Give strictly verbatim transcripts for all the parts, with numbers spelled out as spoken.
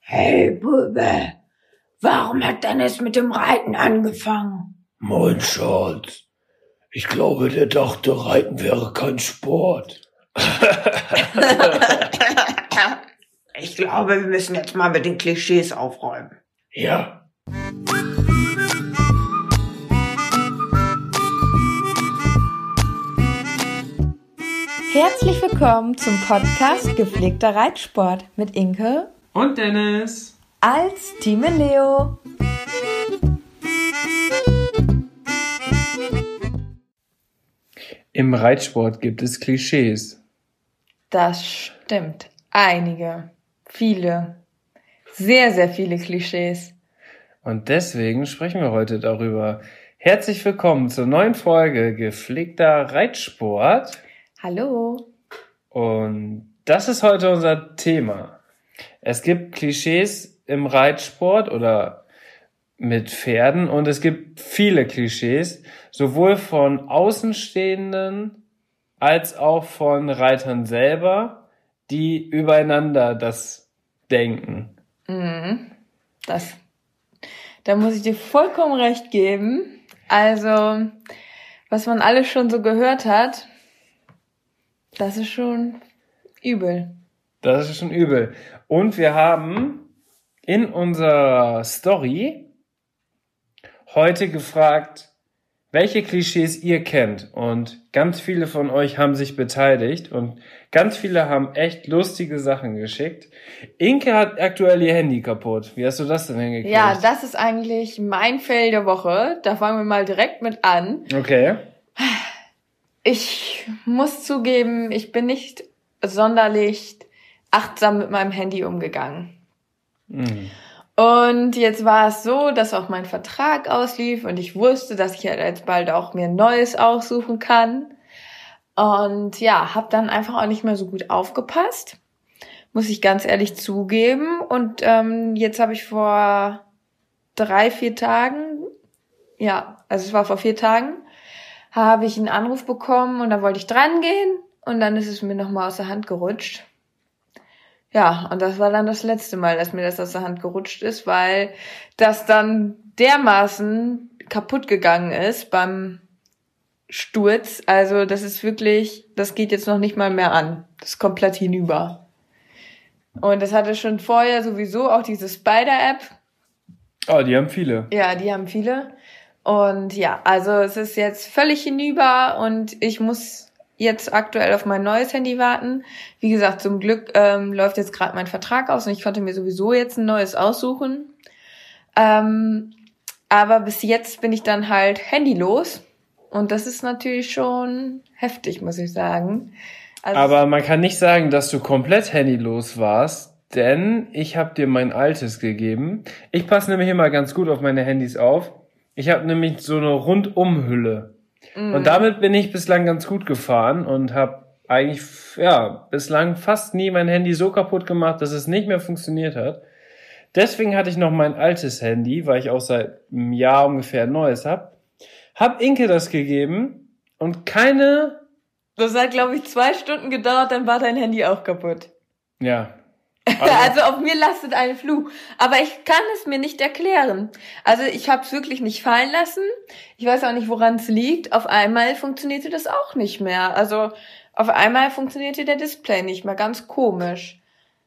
Hey, Bube, warum hat Dennis mit dem Reiten angefangen? Moin, Schatz. Ich glaube, der dachte, Reiten wäre kein Sport. Ich glaube, wir müssen jetzt mal mit den Klischees aufräumen. Ja. Herzlich willkommen zum Podcast Gepflegter Reitsport mit Inke und Dennis als Team Leo. Im Reitsport gibt es Klischees. Das stimmt. Einige. Viele. Sehr, sehr viele Klischees. Und deswegen sprechen wir heute darüber. Herzlich willkommen zur neuen Folge Gepflegter Reitsport. Hallo. Und das ist heute unser Thema. Es gibt Klischees im Reitsport oder mit Pferden und es gibt viele Klischees, sowohl von Außenstehenden als auch von Reitern selber, die übereinander das denken. Mhm. Das, da muss ich dir vollkommen recht geben. Also, was man alles schon so gehört hat, das ist schon übel. Das ist schon übel. Und wir haben in unserer Story heute gefragt, welche Klischees ihr kennt. Und ganz viele von euch haben sich beteiligt und ganz viele haben echt lustige Sachen geschickt. Inke hat aktuell ihr Handy kaputt. Wie hast du das denn hingekriegt? Ja, das ist eigentlich mein Fail der Woche. Da fangen wir mal direkt mit an. Okay. Ich muss zugeben, ich bin nicht sonderlich achtsam mit meinem Handy umgegangen. Mhm. Und jetzt war es so, dass auch mein Vertrag auslief und ich wusste, dass ich halt jetzt bald auch mir ein neues aussuchen kann. Und ja, habe dann einfach auch nicht mehr so gut aufgepasst, muss ich ganz ehrlich zugeben. Und ähm, jetzt habe ich vor drei, vier Tagen, ja, also es war vor vier Tagen, habe ich einen Anruf bekommen und da wollte ich dran gehen und dann ist es mir nochmal aus der Hand gerutscht. Ja, und das war dann das letzte Mal, dass mir das aus der Hand gerutscht ist, weil das dann dermaßen kaputt gegangen ist beim Sturz. Also das ist wirklich, das geht jetzt noch nicht mal mehr an. Das ist komplett hinüber. Und das hatte schon vorher sowieso auch diese Spider-App. Oh, die haben viele. Ja, die haben viele. Und ja, also es ist jetzt völlig hinüber und ich muss jetzt aktuell auf mein neues Handy warten. Wie gesagt, zum Glück ähm, läuft jetzt gerade mein Vertrag aus und ich konnte mir sowieso jetzt ein neues aussuchen. Ähm, aber bis jetzt bin ich dann halt handylos und das ist natürlich schon heftig, muss ich sagen. Also aber man kann nicht sagen, dass du komplett handylos warst, denn ich habe dir mein altes gegeben. Ich passe nämlich immer ganz gut auf meine Handys auf. Ich habe nämlich so eine Rundumhülle. Mm. Und damit bin ich bislang ganz gut gefahren und habe eigentlich ja bislang fast nie mein Handy so kaputt gemacht, dass es nicht mehr funktioniert hat. Deswegen hatte ich noch mein altes Handy, weil ich auch seit einem Jahr ungefähr ein neues habe. Hab Inke das gegeben und keine... Das hat, glaube ich, zwei Stunden gedauert, dann war dein Handy auch kaputt. Ja. Also, also auf mir lastet ein Fluch. Aber ich kann es mir nicht erklären. Also ich habe es wirklich nicht fallen lassen. Ich weiß auch nicht, woran es liegt. Auf einmal funktionierte das auch nicht mehr. Also auf einmal funktionierte der Display nicht mehr. Ganz komisch.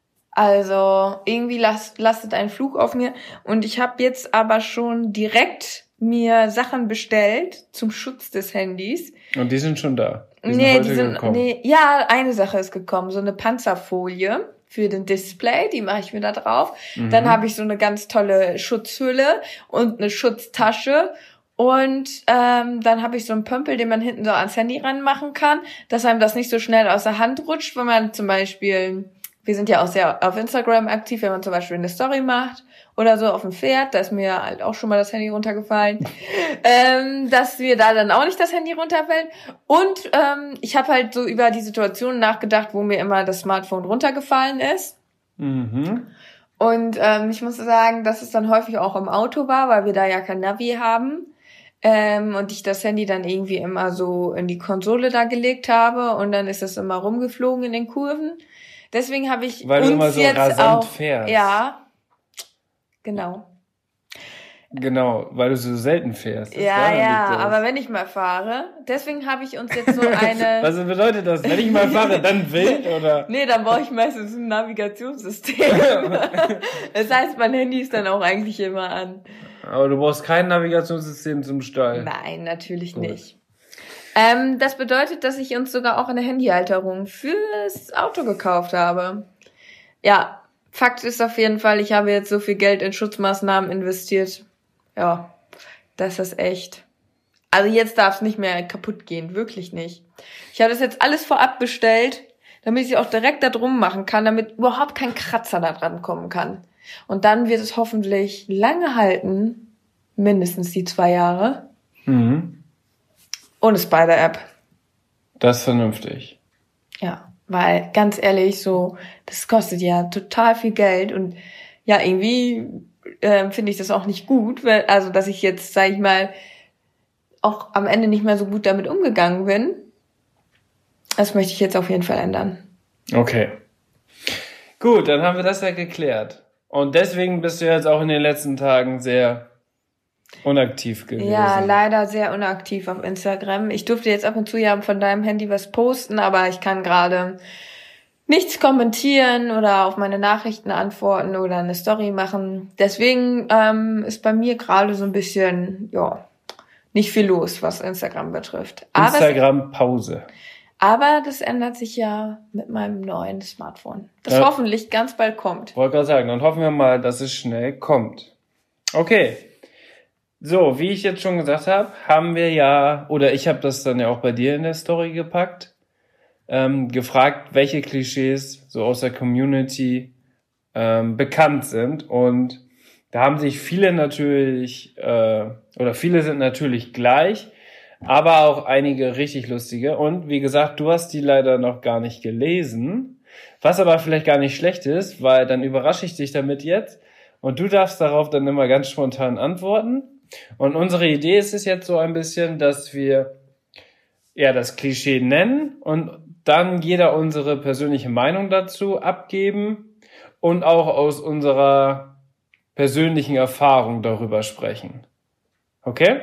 Also irgendwie last, lastet ein Fluch auf mir. Und ich habe jetzt aber schon direkt mir Sachen bestellt zum Schutz des Handys. Und die sind schon da? Die sind nee, heute die sind gekommen. nee, ja, eine Sache ist gekommen, so eine Panzerfolie für den Display, die mache ich mir da drauf. Mhm. Dann habe ich so eine ganz tolle Schutzhülle und eine Schutztasche und ähm, dann habe ich so einen Pömpel, den man hinten so ans Handy ranmachen kann, dass einem das nicht so schnell aus der Hand rutscht, wenn man zum Beispiel, wir sind ja auch sehr auf Instagram aktiv, wenn man zum Beispiel eine Story macht oder so auf dem Pferd, da ist mir halt auch schon mal das Handy runtergefallen, ähm, dass mir da dann auch nicht das Handy runterfällt. Und ähm, ich habe halt so über die Situation nachgedacht, wo mir immer das Smartphone runtergefallen ist. Mhm. Und ähm, ich muss sagen, dass es dann häufig auch im Auto war, weil wir da ja kein Navi haben. Ähm, und ich das Handy dann irgendwie immer so in die Konsole da gelegt habe und dann ist es immer rumgeflogen in den Kurven. Deswegen habe ich Weil uns du immer so jetzt rasant auch, fährst. ja, Genau. Genau, weil du so selten fährst. Das Ja, daran ja, liegt das. aber wenn ich mal fahre, deswegen habe ich uns jetzt so eine... Was bedeutet das? Wenn ich mal fahre, dann wild, oder? Nee, dann brauche ich meistens ein Navigationssystem. Das heißt, mein Handy ist dann auch eigentlich immer an. Aber du brauchst kein Navigationssystem zum Stall. Nein, natürlich Gut. nicht. Ähm, das bedeutet, dass ich uns sogar auch eine Handyhalterung fürs Auto gekauft habe. Ja, Fakt ist auf jeden Fall, ich habe jetzt so viel Geld in Schutzmaßnahmen investiert. Ja, das ist echt. Also jetzt darf es nicht mehr kaputt gehen, wirklich nicht. Ich habe das jetzt alles vorab bestellt, damit ich auch direkt da drum machen kann, damit überhaupt kein Kratzer da dran kommen kann. Und dann wird es hoffentlich lange halten, mindestens die zwei Jahre, Mhm. ohne Spider-App. Das ist vernünftig. Ja, weil ganz ehrlich, so, das kostet ja total viel Geld und ja, irgendwie äh, finde ich das auch nicht gut, weil, also dass ich jetzt, sag ich mal, auch am Ende nicht mehr so gut damit umgegangen bin. Das möchte ich jetzt auf jeden Fall ändern. Okay. Gut, dann haben wir das ja geklärt. Und deswegen bist du jetzt auch in den letzten Tagen sehr unaktiv gewesen. Ja, leider sehr unaktiv auf Instagram. Ich durfte jetzt ab und zu ja von deinem Handy was posten, aber ich kann gerade nichts kommentieren oder auf meine Nachrichten antworten oder eine Story machen. Deswegen ähm, ist bei mir gerade so ein bisschen, ja, nicht viel los, was Instagram betrifft. Aber, Instagram-Pause. aber das ändert sich ja mit meinem neuen Smartphone, das Ja. hoffentlich ganz bald kommt. Wollte gerade sagen, dann hoffen wir mal, dass es schnell kommt. Okay. So, wie ich jetzt schon gesagt habe, haben wir ja, oder ich habe das dann ja auch bei dir in der Story gepackt, ähm, gefragt, welche Klischees so aus der Community ähm, bekannt sind. Und da haben sich viele natürlich, äh, oder viele sind natürlich gleich, aber auch einige richtig lustige. Und wie gesagt, du hast die leider noch gar nicht gelesen, was aber vielleicht gar nicht schlecht ist, weil dann überrasche ich dich damit jetzt und du darfst darauf dann immer ganz spontan antworten. Und unsere Idee ist es jetzt so ein bisschen, dass wir ja das Klischee nennen und dann jeder unsere persönliche Meinung dazu abgeben und auch aus unserer persönlichen Erfahrung darüber sprechen. Okay?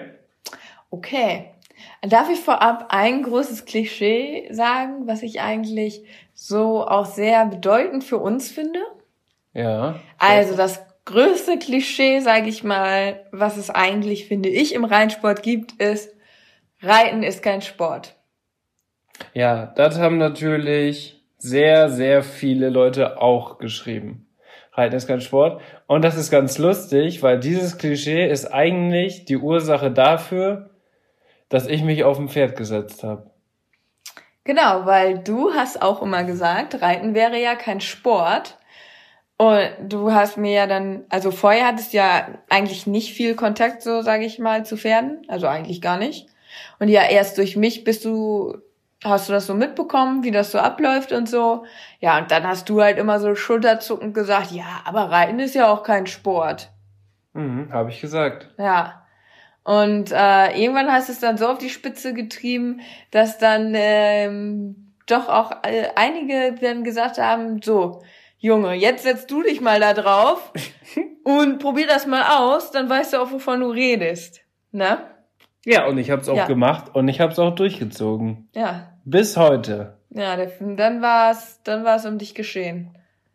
Okay. Darf ich vorab ein großes Klischee sagen, was ich eigentlich so auch sehr bedeutend für uns finde? Ja. Also das größte Klischee, sage ich mal, was es eigentlich, finde ich, im Reitsport gibt, ist, Reiten ist kein Sport. Ja, das haben natürlich sehr, sehr viele Leute auch geschrieben. Reiten ist kein Sport. Und das ist ganz lustig, weil dieses Klischee ist eigentlich die Ursache dafür, dass ich mich auf ein Pferd gesetzt habe. Genau, weil du hast auch immer gesagt, Reiten wäre ja kein Sport. Und du hast mir ja dann, also vorher hattest du ja eigentlich nicht viel Kontakt, so sage ich mal, zu Pferden. Also eigentlich gar nicht. Und ja, erst durch mich bist du, hast du das so mitbekommen, wie das so abläuft und so. Ja, und dann hast du halt immer so schulterzuckend gesagt, ja, aber Reiten ist ja auch kein Sport. Mhm, habe ich gesagt. Ja. Und äh, irgendwann hast du es dann so auf die Spitze getrieben, dass dann ähm, doch auch äh, einige dann gesagt haben, so, Junge, jetzt setzt du dich mal da drauf und probier das mal aus, dann weißt du auch, wovon du redest. Ne? Ja, und ich habe es auch Ja. gemacht und ich habe es auch durchgezogen. Ja. Bis heute. Ja, der, dann war es dann war es um dich geschehen.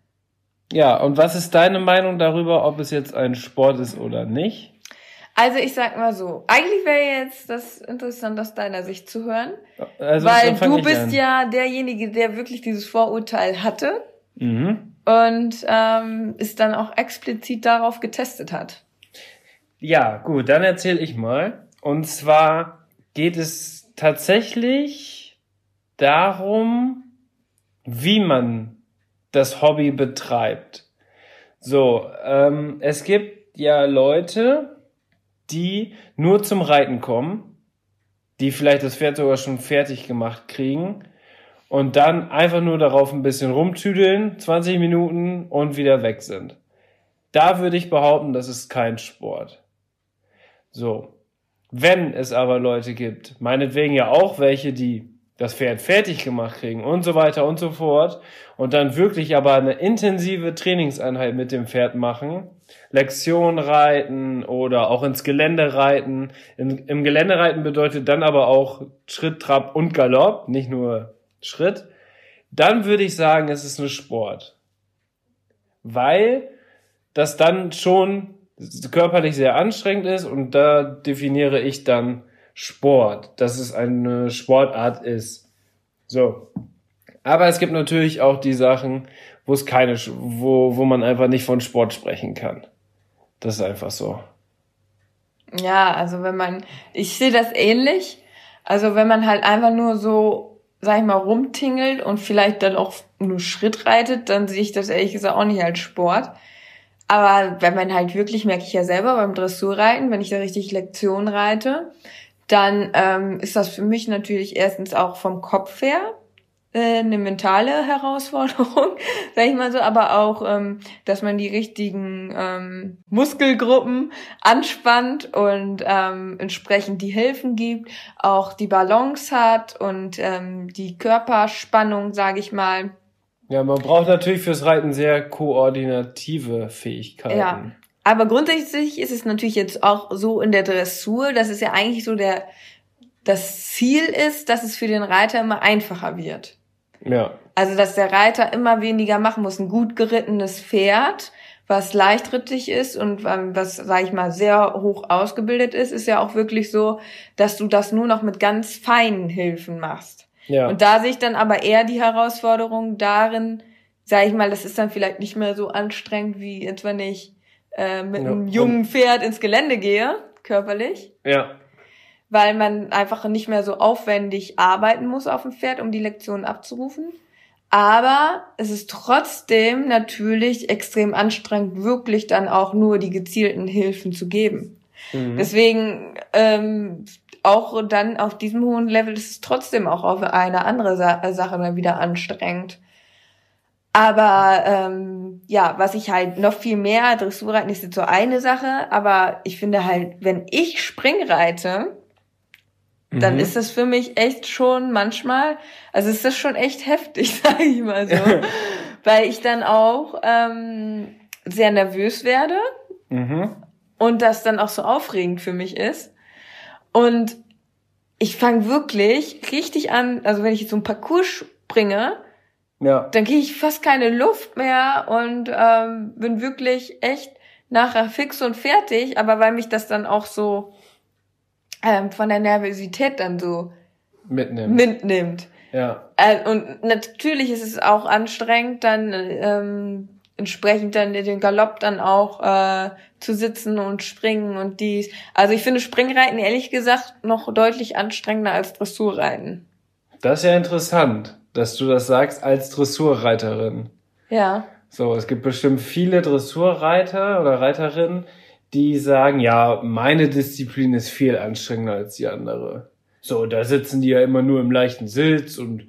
Ja, und was ist deine Meinung darüber, ob es jetzt ein Sport ist oder nicht? Also ich sag mal so, eigentlich wäre jetzt das interessant aus deiner Sicht zu hören, Also, weil dann fang du ich bist an. ja derjenige, der wirklich dieses Vorurteil hatte Mhm. und ähm, es dann auch explizit darauf getestet hat. Ja, gut, dann erzähle ich mal. Und zwar geht es tatsächlich darum, wie man das Hobby betreibt. So, ähm, es gibt ja Leute, die nur zum Reiten kommen, die vielleicht das Pferd sogar schon fertig gemacht kriegen und dann einfach nur darauf ein bisschen rumtüdeln, zwanzig Minuten und wieder weg sind. Da würde ich behaupten, das ist kein Sport. So. Wenn es aber Leute gibt, meinetwegen ja auch welche, die das Pferd fertig gemacht kriegen und so weiter und so fort und dann wirklich aber eine intensive Trainingseinheit mit dem Pferd machen, Lektion reiten oder auch ins Gelände reiten. Im, im Gelände reiten bedeutet dann aber auch Schritt, Trab und Galopp, nicht nur Schritt. Dann würde ich sagen, es ist ein Sport. Weil das dann schon körperlich sehr anstrengend ist und da definiere ich dann Sport, dass es eine Sportart ist. So. Aber es gibt natürlich auch die Sachen, wo es keine, wo, wo man einfach nicht von Sport sprechen kann. Das ist einfach so. Ja, also wenn man, ich sehe das ähnlich. Also wenn man halt einfach nur so, sag ich mal, rumtingelt und vielleicht dann auch nur Schritt reitet, dann sehe ich das ehrlich gesagt auch nicht als Sport. Aber wenn man halt wirklich, merke ich ja selber beim Dressurreiten, wenn ich da richtig Lektion reite, dann ähm, ist das für mich natürlich erstens auch vom Kopf her äh, eine mentale Herausforderung, sag ich mal so, aber auch, ähm, dass man die richtigen ähm, Muskelgruppen anspannt und ähm, entsprechend die Hilfen gibt, auch die Balance hat und ähm, die Körperspannung, sage ich mal. Ja, man braucht natürlich fürs Reiten sehr koordinative Fähigkeiten. Ja. Aber grundsätzlich ist es natürlich jetzt auch so in der Dressur, dass es ja eigentlich so der das Ziel ist, dass es für den Reiter immer einfacher wird. Ja. Also, dass der Reiter immer weniger machen muss. Ein gut gerittenes Pferd, was leichtrittig ist und was, sag ich mal, sehr hoch ausgebildet ist, ist ja auch wirklich so, dass du das nur noch mit ganz feinen Hilfen machst. Ja. Und da sehe ich dann aber eher die Herausforderung darin, sag ich mal, das ist dann vielleicht nicht mehr so anstrengend, wie jetzt, wenn ich äh, mit Ja. einem jungen Pferd ins Gelände gehe, körperlich. Ja. Weil man einfach nicht mehr so aufwendig arbeiten muss auf dem Pferd, um die Lektionen abzurufen. Aber es ist trotzdem natürlich extrem anstrengend, wirklich dann auch nur die gezielten Hilfen zu geben. Mhm. Deswegen ähm, auch dann auf diesem hohen Level ist es trotzdem auch auf eine andere Sa- Sache dann wieder anstrengend. Aber ähm, ja, was ich halt noch viel mehr, Dressurreiten ist jetzt so eine Sache, aber ich finde halt, wenn ich Springreite, dann Mhm. ist das für mich echt schon manchmal, also ist das schon echt heftig, sage ich mal so, weil ich dann auch ähm, sehr nervös werde Mhm. und das dann auch so aufregend für mich ist. Und ich fange wirklich richtig an, also wenn ich jetzt so einen Parcours springe, Ja. dann kriege ich fast keine Luft mehr und ähm, bin wirklich echt nachher fix und fertig, aber weil mich das dann auch so ähm, von der Nervosität dann so Mitnehmen. mitnimmt. Ja. Äh, und natürlich ist es auch anstrengend, dann ähm, entsprechend dann in den Galopp dann auch äh, zu sitzen und springen und dies. Also ich finde Springreiten ehrlich gesagt noch deutlich anstrengender als Dressurreiten. Das ist ja interessant, dass du das sagst als Dressurreiterin. Ja. So, es gibt bestimmt viele Dressurreiter oder Reiterinnen, die sagen, ja, meine Disziplin ist viel anstrengender als die andere. So, da sitzen die ja immer nur im leichten Sitz und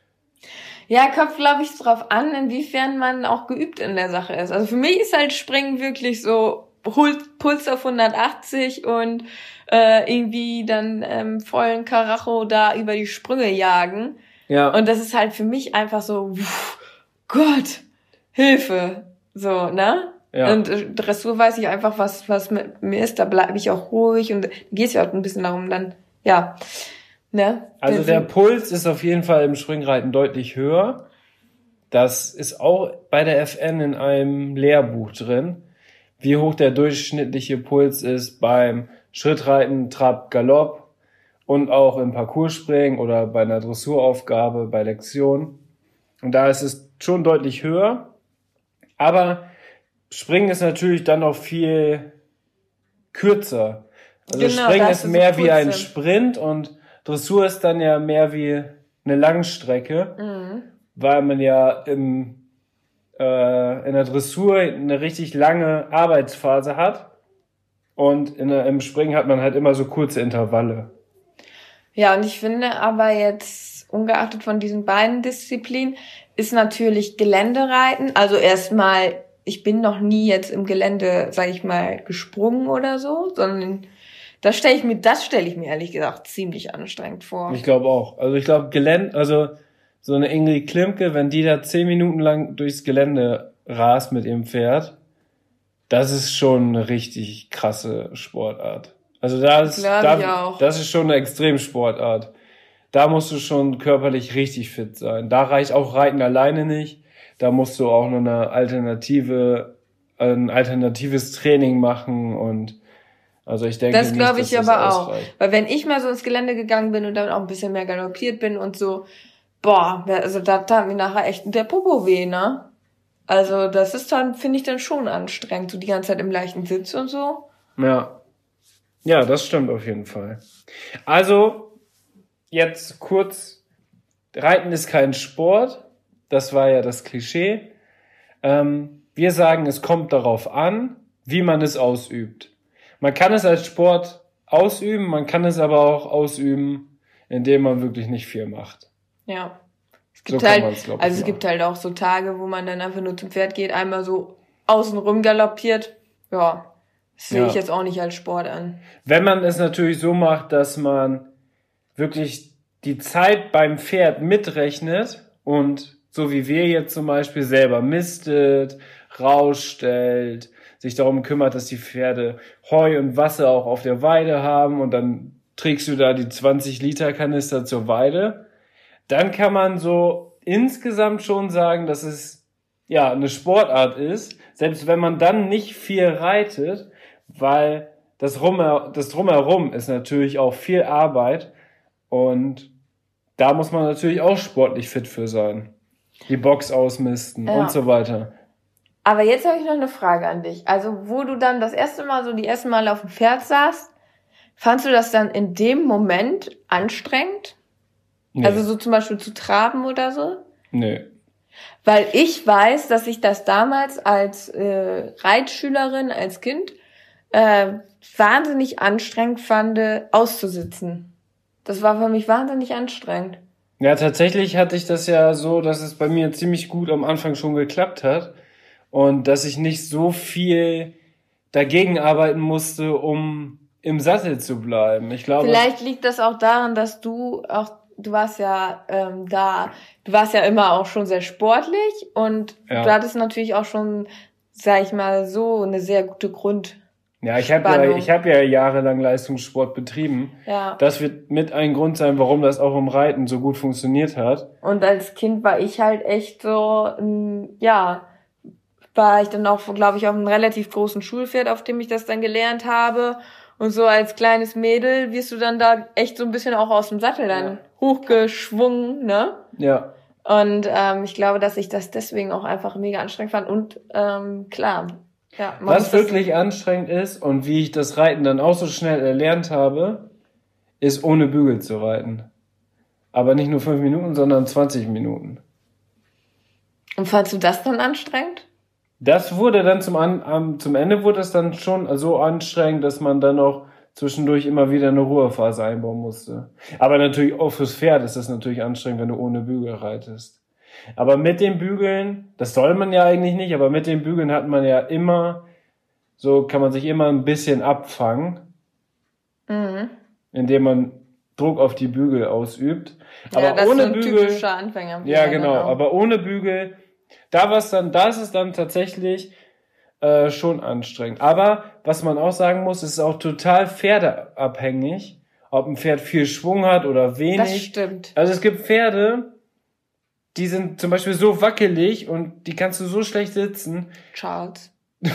Ja, kommt, glaube ich, drauf an, inwiefern man auch geübt in der Sache ist. Also für mich ist halt Springen wirklich so Hul- Puls auf hundertachtzig und äh, irgendwie dann ähm, vollen Karacho da über die Sprünge jagen. ja, Und das ist halt für mich einfach so, pff, Gott, Hilfe, so, ne? ja. Und äh, Dressur weiß ich einfach, was was mit mir ist, da bleibe ich auch ruhig und geht es ja auch ein bisschen darum dann, ja, ne? Also der Puls ist auf jeden Fall im Springreiten deutlich höher. Das ist auch bei der F N in einem Lehrbuch drin, wie hoch der durchschnittliche Puls ist beim Schrittreiten, Trab, Galopp und auch im Parcourspringen oder bei einer Dressuraufgabe, bei Lektion. Und da ist es schon deutlich höher. Aber Springen ist natürlich dann noch viel kürzer. Also Genau, Springen da ist hast du so mehr wie ein kurze- Sprint und Dressur ist dann ja mehr wie eine Langstrecke, Mhm. weil man ja im, äh, in der Dressur eine richtig lange Arbeitsphase hat und in der, im Springen hat man halt immer so kurze Intervalle. Ja, und ich finde aber jetzt, ungeachtet von diesen beiden Disziplinen, ist natürlich Geländereiten, also erstmal, ich bin noch nie jetzt im Gelände, sag ich mal, gesprungen oder so, sondern Das stelle ich mir, das stelle ich mir ehrlich gesagt ziemlich anstrengend vor. Ich glaube auch. Also ich glaube, Gelände, also so eine Ingrid Klimke, wenn die da zehn Minuten lang durchs Gelände rast mit ihrem Pferd, das ist schon eine richtig krasse Sportart. Also da ist, Glaub ich da, auch. das ist schon eine Extremsportart. Da musst du schon körperlich richtig fit sein. Da reicht auch Reiten alleine nicht. Da musst du auch noch eine alternative, ein alternatives Training machen und also ich denke Das nicht, glaube dass ich das aber auch. ausreicht. Weil wenn ich mal so ins Gelände gegangen bin und dann auch ein bisschen mehr galoppiert bin und so, boah, also da tat mir nachher echt der Popo weh, ne? Also das ist dann, finde ich dann schon anstrengend, so die ganze Zeit im leichten Sitz und so. Ja. Ja, das stimmt auf jeden Fall. Also, jetzt kurz, Reiten ist kein Sport. Das war ja das Klischee. Ähm, wir sagen, es kommt darauf an, wie man es ausübt. Man kann es als Sport ausüben, man kann es aber auch ausüben, indem man wirklich nicht viel macht. Ja. Es gibt So kann halt, man's, glaub ich, also es machen. gibt halt auch so Tage, wo man dann einfach nur zum Pferd geht, einmal so außen rum galoppiert. Ja, das sehe Ja. ich jetzt auch nicht als Sport an. Wenn man es natürlich so macht, dass man wirklich die Zeit beim Pferd mitrechnet und so wie wir jetzt zum Beispiel selber mistet, rausstellt, sich darum kümmert, dass die Pferde Heu und Wasser auch auf der Weide haben und dann trägst du da die zwanzig Liter Kanister zur Weide, dann kann man so insgesamt schon sagen, dass es ja eine Sportart ist, selbst wenn man dann nicht viel reitet, weil das, Rum, das Drumherum ist natürlich auch viel Arbeit und da muss man natürlich auch sportlich fit für sein. Die Box ausmisten Ja. und so weiter. Aber jetzt habe ich noch eine Frage an dich. Also wo du dann das erste Mal so die ersten Mal auf dem Pferd saßt, fandst du das dann in dem Moment anstrengend? Nee, Also so zum Beispiel zu traben oder so? nee. Weil ich weiß, dass ich das damals als äh, Reitschülerin, als Kind, äh, wahnsinnig anstrengend fand, auszusitzen. Das war für mich wahnsinnig anstrengend. Ja, tatsächlich hatte ich das ja so, dass es bei mir ziemlich gut am Anfang schon geklappt hat und dass ich nicht so viel dagegen arbeiten musste, um im Sattel zu bleiben. Ich glaube, Vielleicht liegt das auch daran, dass du auch, du warst ja ähm, da, du warst ja immer auch schon sehr sportlich und Ja. du hattest natürlich auch schon, sag ich mal, so eine sehr gute Grund. ja, ich habe ja, Spannung. ich habe ja jahrelang Leistungssport betrieben. Ja. Das wird mit ein Grund sein, warum das auch im Reiten so gut funktioniert hat. Und als Kind war ich halt echt so, ähm, ja, war ich dann auch, glaube ich, auf einem relativ großen Schulpferd, auf dem ich das dann gelernt habe. Und so als kleines Mädel wirst du dann da echt so ein bisschen auch aus dem Sattel dann Ja. hochgeschwungen, ne? Ja. Und ähm, ich glaube, dass ich das deswegen auch einfach mega anstrengend fand. Und ähm, klar, ja. man Was muss das- wirklich anstrengend ist und wie ich das Reiten dann auch so schnell erlernt habe, ist ohne Bügel zu reiten. Aber nicht nur fünf Minuten, sondern zwanzig Minuten. Und fandst du das dann anstrengend? Das wurde dann zum, An am, zum Ende wurde es dann schon so anstrengend, dass man dann auch zwischendurch immer wieder eine Ruhephase einbauen musste. Aber natürlich auch fürs Pferd ist das natürlich anstrengend, wenn du ohne Bügel reitest. Aber mit den Bügeln, das soll man ja eigentlich nicht, aber mit den Bügeln hat man ja immer, so kann man sich immer ein bisschen abfangen, Mhm. indem man Druck auf die Bügel ausübt. Aber ja, das ohne ist so ein Bügel, typischer Anfänger. ja genau, aber ohne Bügel, da war's dann, da ist es dann tatsächlich äh, schon anstrengend. Aber was man auch sagen muss, es ist auch total pferdeabhängig, ob ein Pferd viel Schwung hat oder Das wenig. stimmt. Also es gibt Pferde, die sind zum Beispiel so wackelig und die kannst du so schlecht sitzen, Charles.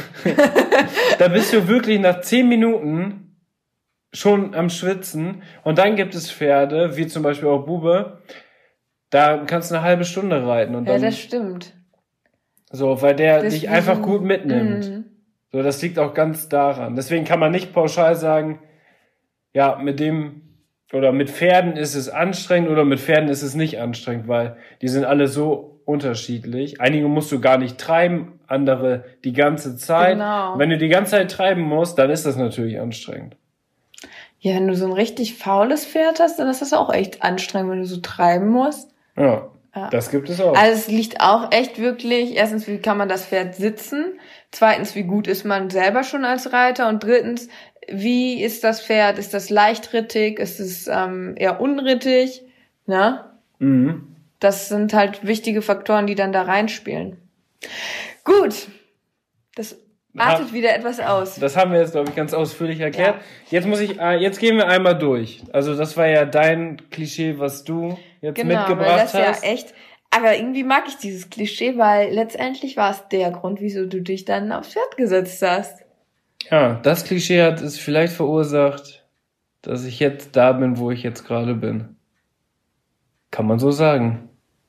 da bist du wirklich nach zehn Minuten schon am Schwitzen. Und dann gibt es Pferde, wie zum Beispiel auch Bube, da kannst du eine halbe Stunde reiten und Ja, dann das stimmt. so, weil der dich Deswegen- einfach gut mitnimmt. Mhm. So, das liegt auch ganz daran. Deswegen kann man nicht pauschal sagen, ja, mit dem oder mit Pferden ist es anstrengend oder mit Pferden ist es nicht anstrengend, weil die sind alle so unterschiedlich. Einige musst du gar nicht treiben, andere die ganze Zeit. Genau. Und wenn du die ganze Zeit treiben musst, dann ist das natürlich anstrengend. Ja, wenn du so ein richtig faules Pferd hast, dann ist das auch echt anstrengend, wenn du so treiben musst. Ja, Ja. das gibt es auch. Also es liegt auch echt wirklich, erstens, wie kann man das Pferd sitzen? Zweitens, wie gut ist man selber schon als Reiter? Und drittens, wie ist das Pferd? Ist das leichtrittig? Ist es ähm, eher unrittig? Ne? Mhm. Das sind halt wichtige Faktoren, die dann da reinspielen. Gut, das artet Ha- wieder etwas aus. Das haben wir jetzt, glaube ich, ganz ausführlich erklärt. Ja. Jetzt muss ich, äh, jetzt gehen wir einmal durch. Also das war ja dein Klischee, was du jetzt Genau, weil mitgebracht das ja hast. echt... Aber irgendwie mag ich dieses Klischee, weil letztendlich war es der Grund, wieso du dich dann aufs Pferd gesetzt hast. Ja, das Klischee hat es vielleicht verursacht, dass ich jetzt da bin, wo ich jetzt gerade bin. Kann man so sagen.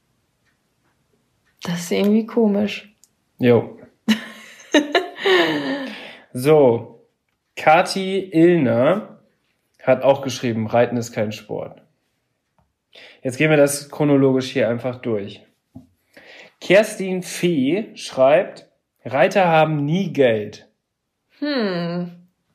Das ist irgendwie komisch. Jo. So, Kati Illner hat auch geschrieben, Reiten ist kein Sport. Jetzt gehen wir das chronologisch hier einfach durch. Kerstin Fee schreibt, Reiter haben nie Geld. Hm.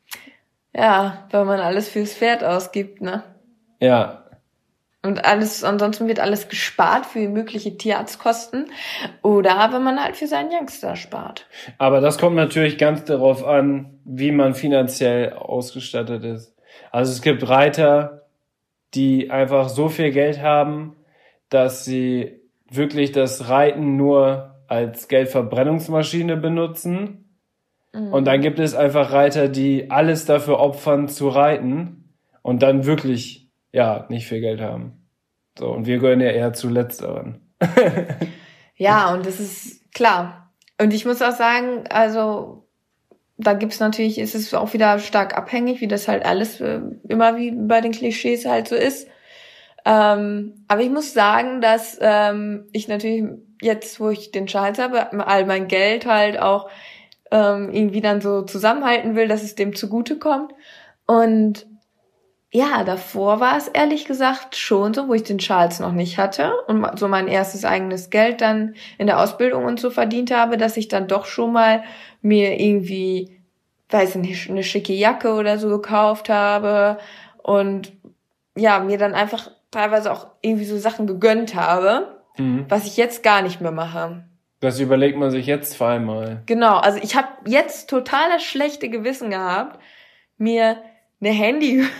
Ja, weil man alles fürs Pferd ausgibt, ne? Ja, Und alles, ansonsten wird alles gespart für mögliche Tierarztkosten. Oder wenn man halt für seinen Youngster spart. aber das kommt natürlich ganz darauf an, wie man finanziell ausgestattet ist. Also es gibt Reiter, die einfach so viel Geld haben, dass sie wirklich das Reiten nur als Geldverbrennungsmaschine benutzen. Mhm. Und dann gibt es einfach Reiter, die alles dafür opfern zu reiten und dann wirklich, ja, nicht viel Geld haben. So, und wir gehören ja eher zu Letzteren. Ja, und das ist klar. Und ich muss auch sagen, also da gibt's natürlich, ist es auch wieder stark abhängig, wie das halt alles äh, immer wie bei den Klischees halt so ist. Ähm, aber ich muss sagen, dass ähm, ich natürlich jetzt, wo ich den Charles habe, all mein Geld halt auch ähm, irgendwie dann so zusammenhalten will, dass es dem zugutekommt. Und ja, davor war es ehrlich gesagt schon so, wo ich den Charles noch nicht hatte und so mein erstes eigenes Geld dann in der Ausbildung und so verdient habe, dass ich dann doch schon mal mir irgendwie, weiß nicht, eine schicke Jacke oder so gekauft habe und ja, mir dann einfach teilweise auch irgendwie so Sachen gegönnt habe, Mhm. was ich jetzt gar nicht mehr mache. Das überlegt man sich jetzt zweimal. Genau, also ich habe jetzt total das schlechte Gewissen gehabt, mir eine Handyhülle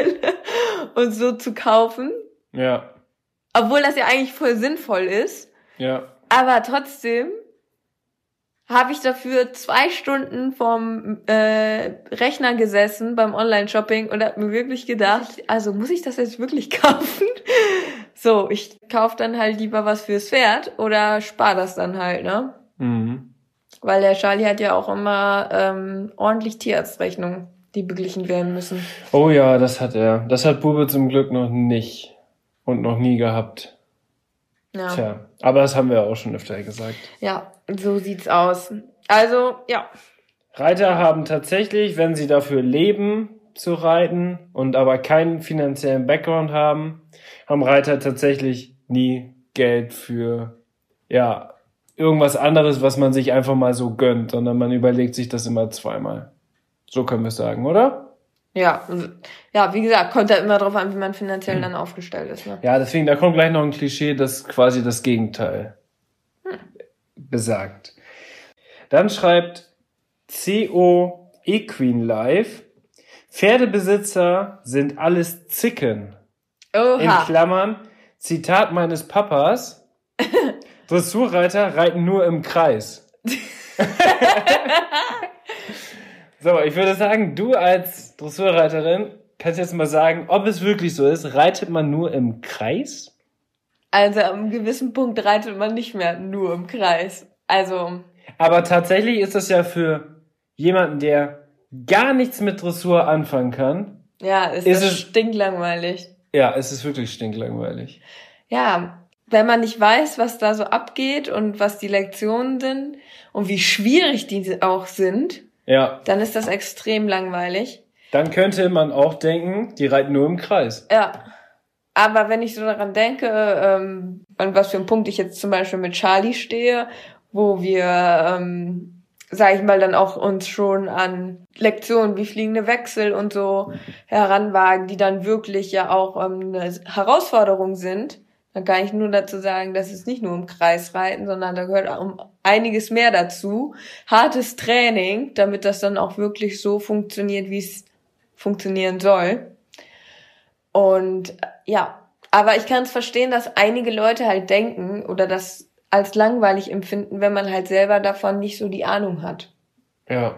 und so zu kaufen, Ja, obwohl das ja eigentlich voll sinnvoll ist. ja. Aber trotzdem habe ich dafür zwei Stunden vorm äh, Rechner gesessen beim Online-Shopping und habe mir wirklich gedacht, also muss ich das jetzt wirklich kaufen? So, ich kaufe dann halt lieber was fürs Pferd oder spare das dann halt, ne? Mhm. Weil der Charlie hat ja auch immer ähm, ordentlich Tierarztrechnungen, die beglichen werden müssen. Oh ja, das hat er. Das hat Bube zum Glück noch nicht und noch nie gehabt. Ja. Tja, aber das haben wir auch schon öfter gesagt. Ja, so sieht's aus. Also, ja. Reiter haben tatsächlich, wenn sie dafür leben, zu reiten und aber keinen finanziellen Background haben, haben Reiter tatsächlich nie Geld für, ja, irgendwas anderes, was man sich einfach mal so gönnt, sondern man überlegt sich das immer zweimal. So können wir es sagen, oder? Ja, also, ja, wie gesagt, kommt ja immer drauf an, wie man finanziell dann aufgestellt ist. Ne? Ja, deswegen, da kommt gleich noch ein Klischee, das quasi das Gegenteil besagt. Dann schreibt C O Equine Live, Pferdebesitzer sind alles Zicken. In Oha. Klammern, Zitat meines Papas, Dressurreiter reiten nur im Kreis. So, ich würde sagen, du als Dressurreiterin kannst jetzt mal sagen, ob es wirklich so ist, reitet man nur im Kreis? Also am einem gewissen Punkt reitet man nicht mehr nur im Kreis. Also, Aber tatsächlich ist das ja für jemanden, der gar nichts mit Dressur anfangen kann, ja, ist, Ist das es- stinklangweilig. ja, es ist wirklich stinklangweilig. Ja, wenn man nicht weiß, was da so abgeht und was die Lektionen sind und wie schwierig die auch sind, Ja, dann ist das extrem langweilig. dann könnte man auch denken, die reiten nur im Kreis. Ja. Aber wenn ich so daran denke, ähm, an was für einen Punkt ich jetzt zum Beispiel mit Charlie stehe, wo wir, ähm, sag ich mal, dann auch uns schon an Lektionen wie fliegende Wechsel und so heranwagen, die dann wirklich ja auch ähm, eine Herausforderung sind, dann kann ich nur dazu sagen, dass es nicht nur im Kreis reiten, sondern da gehört auch um einiges mehr dazu. Hartes Training, damit das dann auch wirklich so funktioniert, wie es funktionieren soll. Und ja, aber ich kann es verstehen, dass einige Leute halt denken oder das als langweilig empfinden, wenn man halt selber davon nicht so die Ahnung hat. Ja.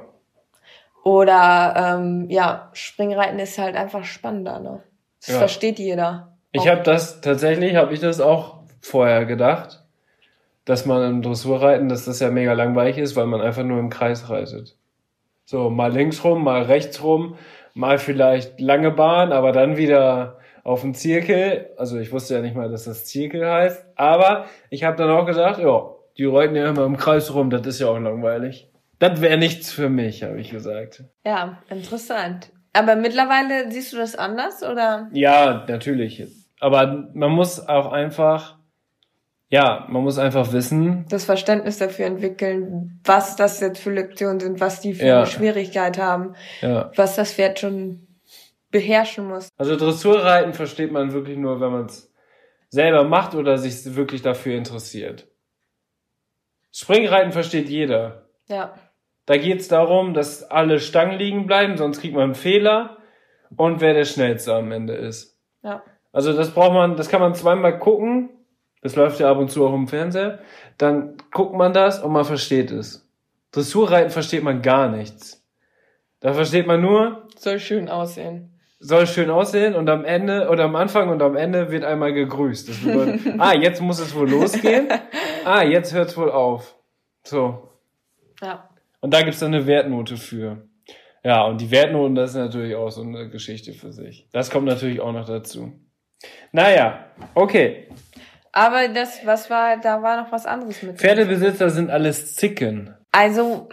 Oder ähm, ja, Springreiten ist halt einfach spannender, ne? Das Ja. versteht jeder. Ich habe das, tatsächlich habe ich das auch vorher gedacht, dass man im Dressurreiten, dass das ja mega langweilig ist, weil man einfach nur im Kreis reitet. So, mal links rum, mal rechts rum, mal vielleicht lange Bahn, aber dann wieder auf dem Zirkel. Also ich wusste ja nicht mal, dass das Zirkel heißt. Aber ich habe dann auch gedacht, ja, die reiten ja immer im Kreis rum, das ist ja auch langweilig. Das wäre nichts für mich, habe ich gesagt. Ja, interessant. Aber mittlerweile siehst du das anders, oder? Ja, natürlich. Aber man muss auch einfach, ja, man muss einfach wissen. Das Verständnis dafür entwickeln, was das jetzt für Lektionen sind, was die für Ja. eine Schwierigkeit haben, Ja. was das Pferd schon beherrschen muss. Also Dressurreiten versteht man wirklich nur, wenn man es selber macht oder sich wirklich dafür interessiert. Springreiten versteht jeder. Ja. Da geht's darum, dass alle Stangen liegen bleiben, sonst kriegt man einen Fehler und wer der Schnellste am Ende ist. Ja. Also das braucht man, das kann man zweimal gucken. Das läuft ja ab und zu auch im Fernseher. Dann guckt man das und man versteht es. Dressurreiten versteht man gar nichts. Da versteht man nur, Soll schön aussehen. soll schön aussehen und am Ende oder am Anfang und am Ende wird einmal gegrüßt. Das bedeutet, ah, jetzt muss es wohl losgehen. Ah, jetzt hört's wohl auf. So. Ja. Und da gibt's dann eine Wertnote für. Ja, und die Wertnoten, das ist natürlich auch so eine Geschichte für sich. Das kommt natürlich auch noch dazu. Naja, okay. Aber das, was war, da war noch was anderes mit. Pferdebesitzer sind alles Zicken. Also,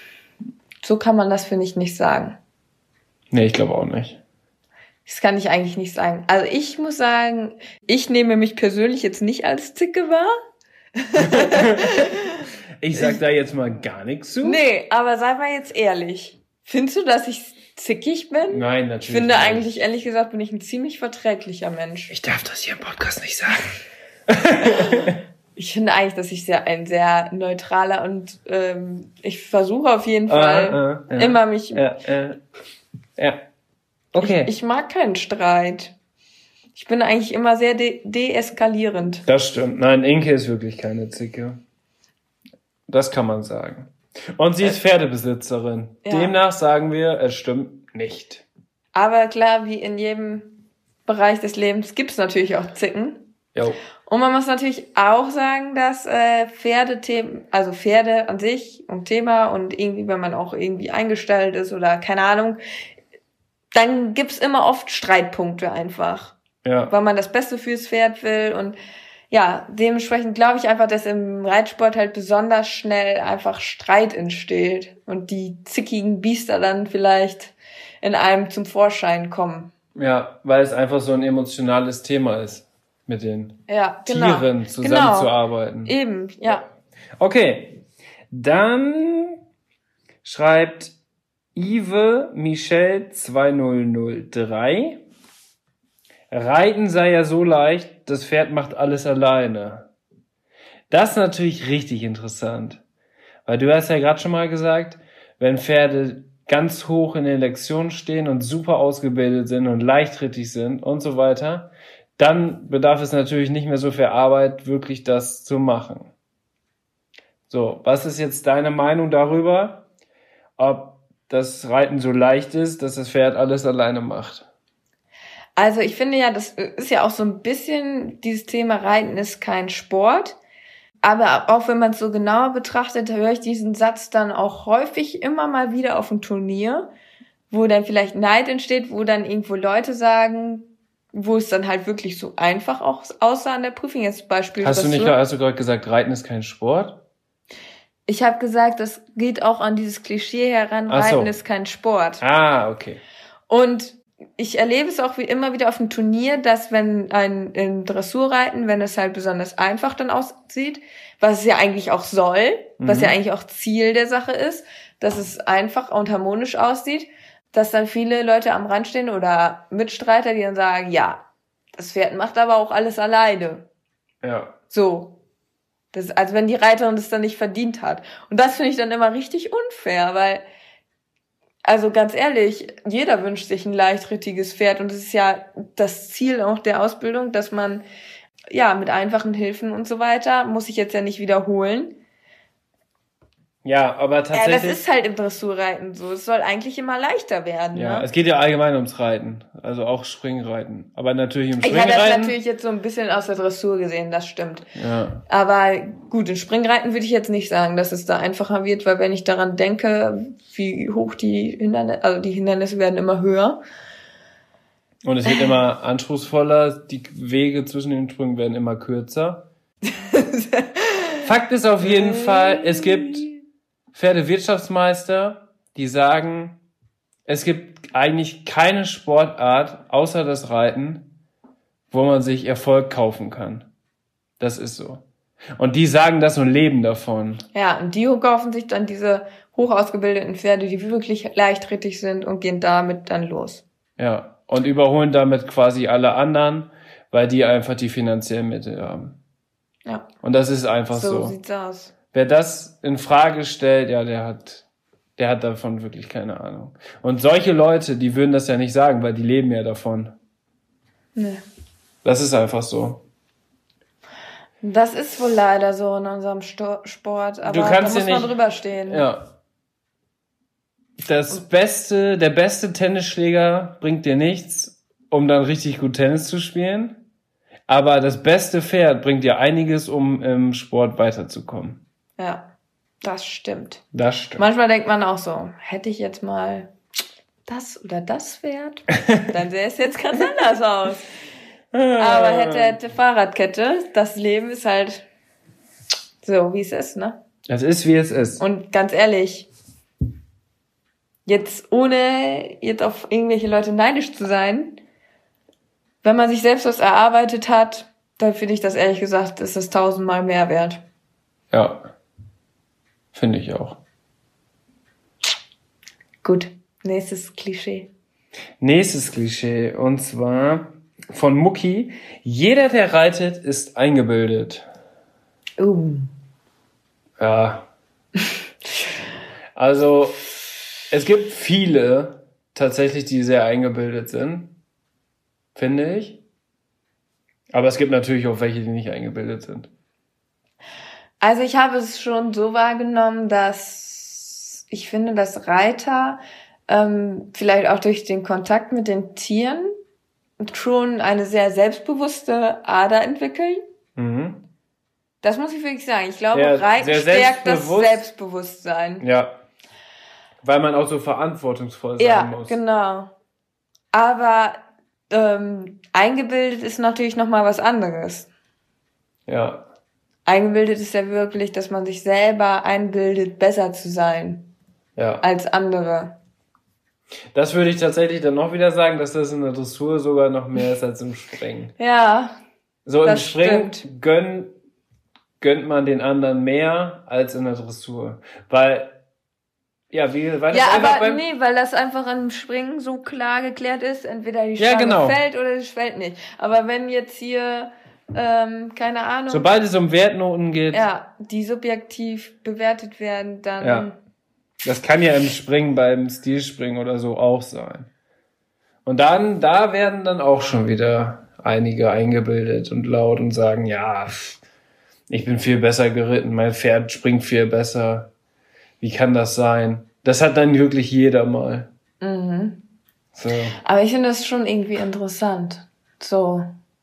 so kann man das, finde ich, nicht sagen. Nee, ich glaube auch nicht. Das kann ich eigentlich nicht sagen. Also ich muss sagen, ich nehme mich persönlich jetzt nicht als Zicke wahr. Ich sag da jetzt mal gar nichts zu. Nee, aber sei mal jetzt ehrlich. Findest du, dass ich zickig bin? Nein, natürlich Ich finde nicht. eigentlich, ehrlich gesagt, bin ich ein ziemlich verträglicher Mensch. Ich darf das hier im Podcast nicht sagen. Ich finde eigentlich, dass ich sehr ein sehr neutraler und ähm, ich versuche auf jeden Fall Ah, ah, ja. immer mich. Ja, äh, ja. Okay. Ich, ich mag keinen Streit. Ich bin eigentlich immer sehr de- deeskalierend. Das stimmt. Nein, Inke ist wirklich keine Zicke. Das kann man sagen. Und sie ist Pferdebesitzerin. Ja. Demnach sagen wir, es stimmt nicht. Aber klar, wie in jedem Bereich des Lebens gibt's natürlich auch Zicken. Jo. Und man muss natürlich auch sagen, dass äh, Pferdethemen, also Pferde an sich und Thema und irgendwie, wenn man auch irgendwie eingestellt ist oder keine Ahnung, dann gibt's immer oft Streitpunkte einfach, Ja. weil man das Beste fürs Pferd will und ja, dementsprechend glaube ich einfach, dass im Reitsport halt besonders schnell einfach Streit entsteht und die zickigen Biester dann vielleicht in einem zum Vorschein kommen. Ja, weil es einfach so ein emotionales Thema ist, mit den Ja, genau. Tieren zusammenzuarbeiten. Genau. Eben, ja. Okay, dann schreibt Yves Michel zweitausenddrei. Reiten sei ja so leicht, das Pferd macht alles alleine. Das ist natürlich richtig interessant. Weil du hast ja gerade schon mal gesagt, wenn Pferde ganz hoch in den Lektionen stehen und super ausgebildet sind und leichtrittig sind und so weiter, dann bedarf es natürlich nicht mehr so viel Arbeit, wirklich das zu machen. So, was ist jetzt deine Meinung darüber, ob das Reiten so leicht ist, dass das Pferd alles alleine macht? Also ich finde ja, das ist ja auch so ein bisschen, dieses Thema Reiten ist kein Sport. Aber auch wenn man es so genauer betrachtet, höre ich diesen Satz dann auch häufig immer mal wieder auf dem Turnier, wo dann vielleicht Neid entsteht, wo dann irgendwo Leute sagen, wo es dann halt wirklich so einfach auch aussah an der Prüfung. Jetzt Beispiel. Hast du nicht, Dressur. hast du gerade gesagt, Reiten ist kein Sport? Ich habe gesagt, das geht auch an dieses Klischee heran, Ach so. Reiten ist kein Sport. Ah, okay. Und ich erlebe es auch wie immer wieder auf dem Turnier, dass wenn ein im Dressurreiten, wenn es halt besonders einfach dann aussieht, was es ja eigentlich auch soll, was Mhm. ja eigentlich auch Ziel der Sache ist, dass es einfach und harmonisch aussieht, dass dann viele Leute am Rand stehen oder Mitstreiter, die dann sagen, ja, das Pferd macht aber auch alles alleine. Ja. So. Das, also wenn die Reiterin das dann nicht verdient hat. Und das finde ich dann immer richtig unfair, weil Also ganz ehrlich, jeder wünscht sich ein leichtrittiges Pferd und es ist ja das Ziel auch der Ausbildung, dass man ja mit einfachen Hilfen und so weiter, muss ich jetzt ja nicht wiederholen. Ja, aber tatsächlich... Ja, das ist halt im Dressurreiten so. Es soll eigentlich immer leichter werden. Ja, ne? Es geht ja allgemein ums Reiten, also auch Springreiten. Aber natürlich im Ja, Springreiten... das ist natürlich jetzt so ein bisschen aus der Dressur gesehen, das stimmt. Ja. Aber gut, im Springreiten würde ich jetzt nicht sagen, dass es da einfacher wird, weil wenn ich daran denke, wie hoch die Hindernisse, also die Hindernisse werden immer höher. Und es wird immer anspruchsvoller, die Wege zwischen den Sprüngen werden immer kürzer. Fakt ist auf jeden Fall, es gibt Pferdewirtschaftsmeister, die sagen, es gibt eigentlich keine Sportart außer das Reiten, wo man sich Erfolg kaufen kann. Das ist so. Und die sagen das und leben davon. Ja, und die kaufen sich dann diese hoch ausgebildeten Pferde, die wirklich leichtrittig sind und gehen damit dann los. Ja, und überholen damit quasi alle anderen, weil die einfach die finanziellen Mittel haben. Ja. Und das ist einfach so. So sieht's aus. Wer das in Frage stellt, ja, der hat, der hat davon wirklich keine Ahnung. Und solche Leute, die würden das ja nicht sagen, weil die leben ja davon. Nee. Das ist einfach so. Das ist wohl leider so in unserem Sto- Sport, aber Du kannst da muss ja man nicht- drüber stehen. Ja. Das beste, der beste Tennisschläger bringt dir nichts, um dann richtig gut Tennis zu spielen. Aber das beste Pferd bringt dir einiges, um im Sport weiterzukommen. Ja, das stimmt. Das stimmt. Manchmal denkt man auch so, hätte ich jetzt mal das oder das Pferd, dann sähe es jetzt ganz anders aus. Aber hätte, hätte Fahrradkette, das Leben ist halt so, wie es ist, ne? Es ist, wie es ist. Und ganz ehrlich, jetzt ohne jetzt auf irgendwelche Leute neidisch zu sein, wenn man sich selbst was erarbeitet hat, dann finde ich das ehrlich gesagt, ist das tausendmal mehr wert. Ja. Finde ich auch. Gut, nächstes Klischee. Nächstes Klischee, und zwar von Mucki. Jeder, der reitet, ist eingebildet. Uh. Ja. Also, es gibt viele tatsächlich, die sehr eingebildet sind, finde ich. Aber es gibt natürlich auch welche, die nicht eingebildet sind. Also ich habe es schon so wahrgenommen, dass ich finde, dass Reiter ähm, vielleicht auch durch den Kontakt mit den Tieren schon eine sehr selbstbewusste Ader entwickeln. Mhm. Das muss ich wirklich sagen. Ich glaube, Ja, Reiten sehr stärkt das selbstbewusst. Selbstbewusstsein. Ja. Weil man auch so verantwortungsvoll sein Ja, muss. genau. Aber ähm, eingebildet ist natürlich nochmal was anderes. Ja. Eingebildet ist ja wirklich, dass man sich selber einbildet, besser zu sein Ja. als andere. Das würde ich tatsächlich dann noch wieder sagen, dass das in der Dressur sogar noch mehr ist als im Springen. Ja, So im Das Springen stimmt. gönn, gönnt man den anderen mehr als in der Dressur. Weil, ja, wie, weil das ja, einfach aber beim, nee, weil das einfach im Springen so klar geklärt ist, entweder die Ja, Stange genau. fällt oder die fällt nicht. Aber wenn jetzt hier, ähm, keine Ahnung, sobald es um Wertnoten geht, ja, die subjektiv bewertet werden, dann Ja. das kann ja im Springen beim Stilspringen oder so auch sein. Und dann, da werden dann auch schon wieder einige eingebildet und laut und sagen, ja, pff, ich bin viel besser geritten, mein Pferd springt viel besser. Wie kann das sein? Das hat dann wirklich jeder mal. Mhm. So. Aber ich finde das schon irgendwie interessant. So.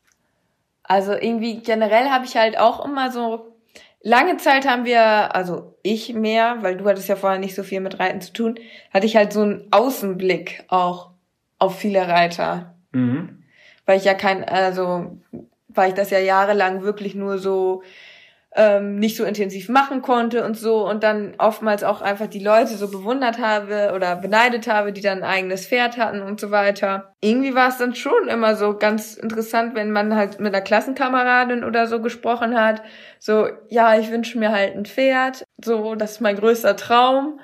Also irgendwie generell habe ich halt auch immer so, lange Zeit haben wir, also ich mehr, weil du hattest ja vorher nicht so viel mit Reiten zu tun, hatte ich halt so einen Außenblick auch auf viele Reiter. Mhm. Weil ich ja kein, also, weil ich das ja jahrelang wirklich nur so ähm, nicht so intensiv machen konnte und so und dann oftmals auch einfach die Leute so bewundert habe oder beneidet habe, die dann ein eigenes Pferd hatten und so weiter. Irgendwie war es dann schon immer so ganz interessant, wenn man halt mit einer Klassenkameradin oder so gesprochen hat, so, ja, ich wünsche mir halt ein Pferd, so, das ist mein größter Traum.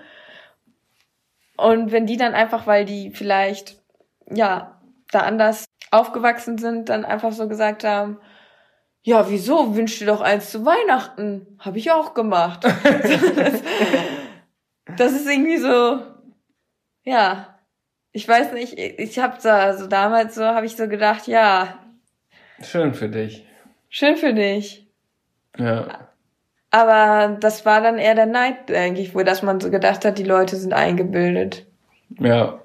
Und wenn die dann einfach, weil die vielleicht, ja, da anders aufgewachsen sind, dann einfach so gesagt haben, ja, wieso? Wünsch dir doch eins zu Weihnachten. Habe ich auch gemacht. das, das ist irgendwie so, ja, ich weiß nicht, ich habe so, also damals so, habe ich so gedacht, ja, Schön für dich. schön für dich. Ja. Aber das war dann eher der Neid, eigentlich, wo dass man so gedacht hat, die Leute sind eingebildet. Ja.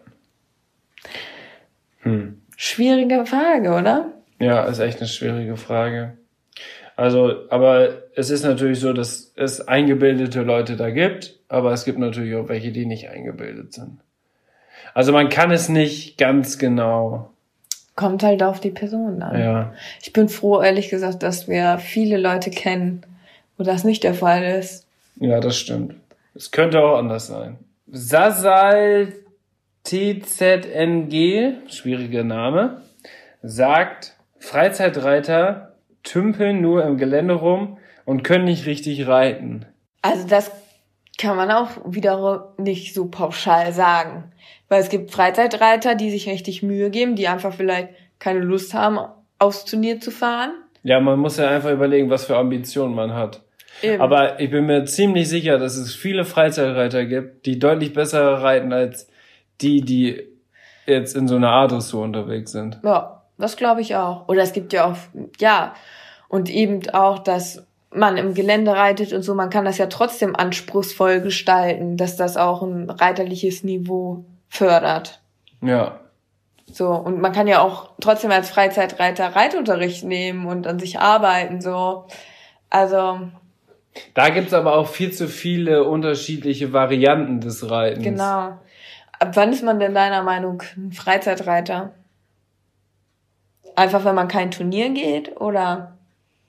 Hm. Schwierige Frage, oder? Ja, ist echt eine schwierige Frage. Also, aber es ist natürlich so, dass es eingebildete Leute da gibt, aber es gibt natürlich auch welche, die nicht eingebildet sind. Also man kann es nicht ganz genau. Kommt halt auf die Person an. Ja. Ich bin froh, ehrlich gesagt, dass wir viele Leute kennen, wo das nicht der Fall ist. Ja, das stimmt. Es könnte auch anders sein. Sasal T Z N G, schwieriger Name, sagt, Freizeitreiter tümpeln nur im Gelände rum und können nicht richtig reiten. Also das kann man auch wiederum nicht so pauschal sagen. Weil es gibt Freizeitreiter, die sich richtig Mühe geben, die einfach vielleicht keine Lust haben, aufs Turnier zu fahren. Ja, man muss ja einfach überlegen, was für Ambitionen man hat. Eben. Aber ich bin mir ziemlich sicher, dass es viele Freizeitreiter gibt, die deutlich besser reiten als die, die jetzt in so einer A-Dressur unterwegs sind. Ja, das glaube ich auch. Oder es gibt ja auch, ja, und eben auch, dass man im Gelände reitet und so, man kann das ja trotzdem anspruchsvoll gestalten, dass das auch ein reiterliches Niveau fördert. Ja. So, und man kann ja auch trotzdem als Freizeitreiter Reitunterricht nehmen und an sich arbeiten, so. Also, Da gibt's aber auch viel zu viele unterschiedliche Varianten des Reitens. genau. Ab wann ist man denn deiner Meinung ein Freizeitreiter? Einfach, wenn man kein Turnier geht, oder?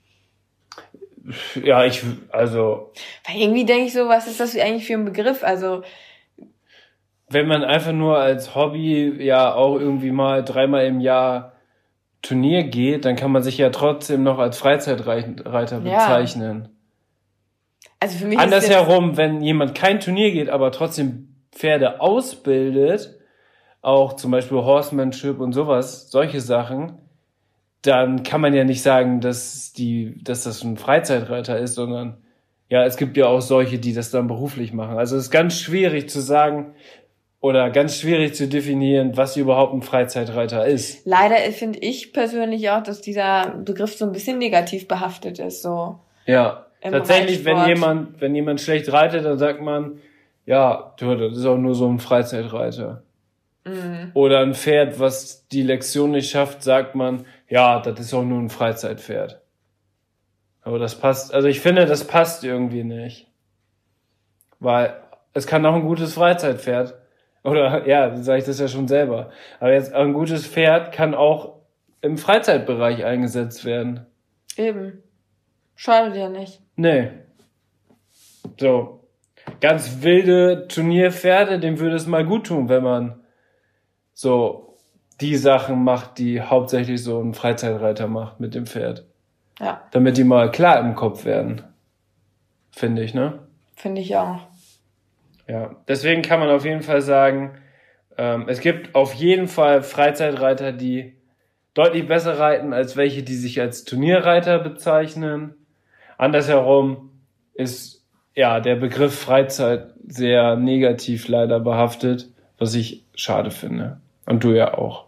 Ja, ich, also, Weil irgendwie denke ich so, was ist das eigentlich für ein Begriff? Also, wenn man einfach nur als Hobby ja auch irgendwie mal dreimal im Jahr Turnier geht, dann kann man sich ja trotzdem noch als Freizeitreiter Ja. bezeichnen. also für mich ist jetzt, Andersherum, wenn jemand kein Turnier geht, aber trotzdem Pferde ausbildet, auch zum Beispiel Horsemanship und sowas, solche Sachen, dann kann man ja nicht sagen, dass die, dass das ein Freizeitreiter ist, sondern ja, es gibt ja auch solche, die das dann beruflich machen. Also es ist ganz schwierig zu sagen oder ganz schwierig zu definieren, was überhaupt ein Freizeitreiter ist. leider finde ich persönlich auch, dass dieser Begriff so ein bisschen negativ behaftet ist, so. Ja, Im tatsächlich, wenn Reitsport. jemand, wenn jemand schlecht reitet, dann sagt man, ja, du, das ist auch nur so ein Freizeitreiter. Mhm. Oder ein Pferd, was die Lektion nicht schafft, sagt man, ja, das ist auch nur ein Freizeitpferd. Aber das passt, also ich finde, das passt irgendwie nicht. Weil es kann auch ein gutes Freizeitpferd, oder ja, dann sage ich das ja schon selber. Aber jetzt ein gutes Pferd kann auch im Freizeitbereich eingesetzt werden. Eben. Schadet ja nicht. Nee. So. Ganz wilde Turnierpferde, dem würde es mal gut tun, wenn man so die Sachen macht, die hauptsächlich so ein Freizeitreiter macht mit dem Pferd. Ja, Damit die mal klar im Kopf werden. Finde ich, ne? finde ich auch. Ja. Deswegen kann man auf jeden Fall sagen, ähm, es gibt auf jeden Fall Freizeitreiter, die deutlich besser reiten, als welche, die sich als Turnierreiter bezeichnen. Andersherum ist ja der Begriff Freizeit sehr negativ leider behaftet, was ich schade finde. Und du ja auch.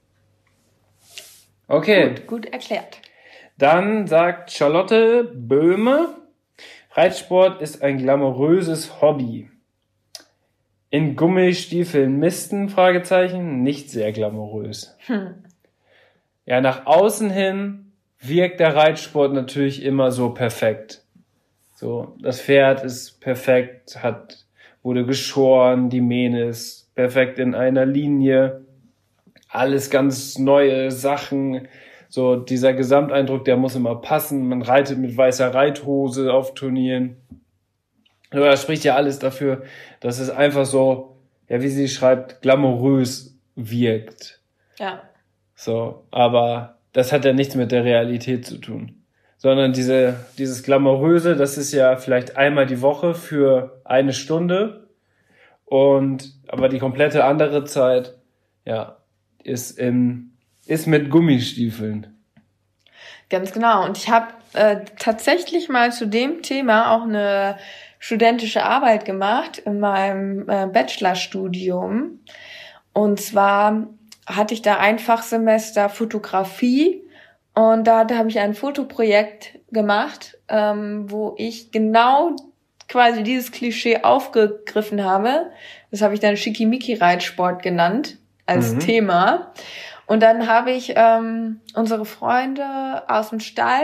Okay. Gut, gut erklärt. Dann sagt Charlotte Böhme, Reitsport ist ein glamouröses Hobby. In Gummistiefeln misten, Fragezeichen, nicht sehr glamourös. Hm. Ja, nach außen hin wirkt der Reitsport natürlich immer so perfekt. So, das Pferd ist perfekt, hat, wurde geschoren, die Mähne ist perfekt in einer Linie. Alles ganz neue Sachen. So, dieser Gesamteindruck, der muss immer passen. Man reitet mit weißer Reithose auf Turnieren. Aber das spricht ja alles dafür, dass es einfach so, ja, wie sie schreibt, glamourös wirkt. Ja. So, aber das hat ja nichts mit der Realität zu tun. Sondern diese, dieses Glamouröse, das ist ja vielleicht einmal die Woche für eine Stunde. Und, aber die komplette andere Zeit, ja, ist in, ist mit Gummistiefeln. Ganz genau. Und ich habe äh, tatsächlich mal zu dem Thema auch eine studentische Arbeit gemacht in meinem äh, Bachelorstudium. Und zwar hatte ich da ein Fachsemester Fotografie und da, da habe ich ein Fotoprojekt gemacht, ähm, wo ich genau quasi dieses Klischee aufgegriffen habe. Das habe ich dann Schickimicki-Reitsport genannt als mhm. Thema. Und dann habe ich ähm, unsere Freunde aus dem Stall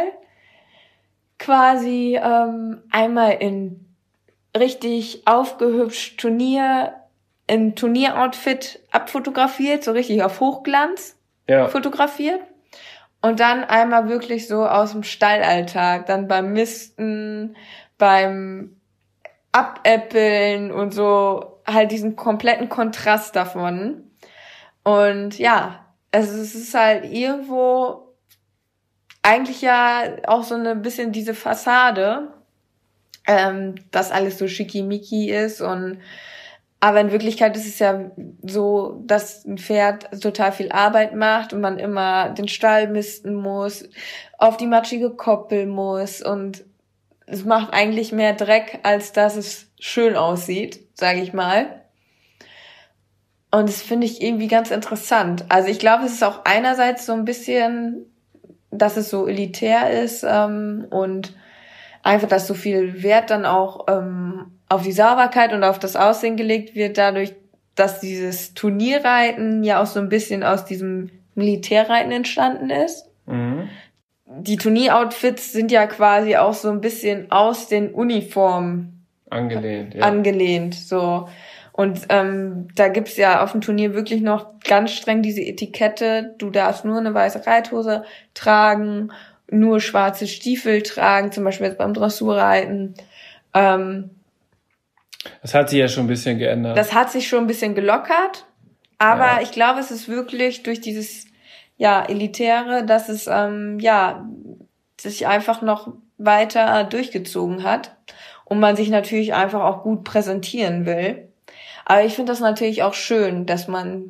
quasi ähm, einmal in richtig aufgehübscht Turnier, in Turnieroutfit abfotografiert, so richtig auf Hochglanz ja. fotografiert. Und dann einmal wirklich so aus dem Stallalltag, dann beim Misten, beim Abäppeln und so, halt diesen kompletten Kontrast davon. Und ja, also es ist halt irgendwo eigentlich ja auch so ein bisschen diese Fassade, ähm, dass alles so schickimicki ist und aber in Wirklichkeit ist es ja so, dass ein Pferd total viel Arbeit macht und man immer den Stall misten muss, auf die matschige Koppel muss und es macht eigentlich mehr Dreck, als dass es schön aussieht, sage ich mal. Und das finde ich irgendwie ganz interessant. Also ich glaube, es ist auch einerseits so ein bisschen, dass es so elitär ist ähm, und einfach, dass so viel Wert dann auch ähm, auf die Sauberkeit und auf das Aussehen gelegt wird, dadurch, dass dieses Turnierreiten ja auch so ein bisschen aus diesem Militärreiten entstanden ist. Mhm. Die Turnieroutfits sind ja quasi auch so ein bisschen aus den Uniformen angelehnt. Ja. Angelehnt, so. Und ähm, da gibt's ja auf dem Turnier wirklich noch ganz streng diese Etikette. Du darfst nur eine weiße Reithose tragen, nur schwarze Stiefel tragen, zum Beispiel jetzt beim Dressurreiten. Ähm, das hat sich ja schon ein bisschen geändert. Das hat sich schon ein bisschen gelockert, aber ja. Ich glaube, es ist wirklich durch dieses ja Elitäre, dass es ähm, ja sich einfach noch weiter durchgezogen hat und man sich natürlich einfach auch gut präsentieren will. Aber ich finde das natürlich auch schön, dass man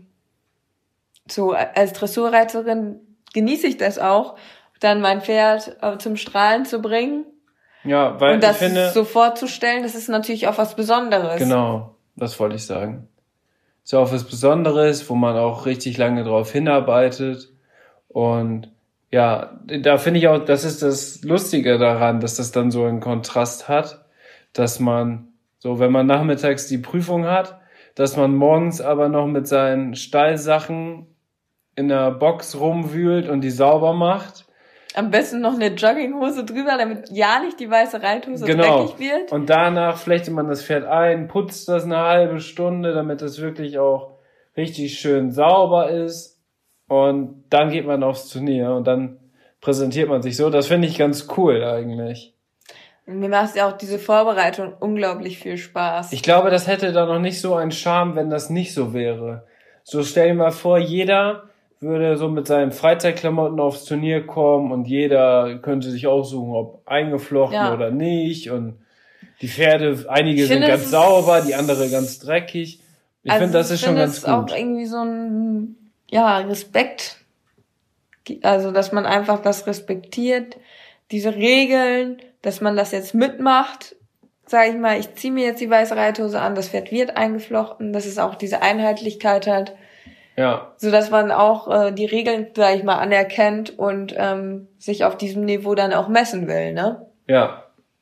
so als Dressurreiterin genieße ich das auch, dann mein Pferd äh, zum Strahlen zu bringen. Ja, weil und das ich finde, so vorzustellen, das ist natürlich auch was Besonderes. Genau, das wollte ich sagen. Ist ja auch was Besonderes, wo man auch richtig lange drauf hinarbeitet. Und ja, da finde ich auch, das ist das Lustige daran, dass das dann so einen Kontrast hat, dass man so, wenn man nachmittags die Prüfung hat, dass man morgens aber noch mit seinen Stallsachen in der Box rumwühlt und die sauber macht. Am besten noch eine Jogginghose drüber, damit ja nicht die weiße Reithose genau. dreckig wird. Und danach flechtet man das Pferd ein, putzt das eine halbe Stunde, damit es wirklich auch richtig schön sauber ist. Und dann geht man aufs Turnier und dann präsentiert man sich so. Das finde ich ganz cool eigentlich. Mir macht ja auch diese Vorbereitung unglaublich viel Spaß. Ich glaube, das hätte da noch nicht so einen Charme, wenn das nicht so wäre. So stell dir mal vor, jeder würde so mit seinen Freizeitklamotten aufs Turnier kommen und jeder könnte sich aussuchen, ob eingeflochten ja. oder nicht. Und die Pferde, einige ich sind finde, ganz sauber, die andere ganz dreckig. Ich also finde, das ist schon ganz gut. Ich finde es auch irgendwie so ein, ja, Respekt. Also, dass man einfach das respektiert, diese Regeln, dass man das jetzt mitmacht. Sag ich mal, ich ziehe mir jetzt die weiße Reithose an, das Pferd wird eingeflochten, dass es auch diese Einheitlichkeit hat. Ja. So dass man auch äh, die Regeln, sag ich mal, anerkennt und ähm, sich auf diesem Niveau dann auch messen will, ne? Ja.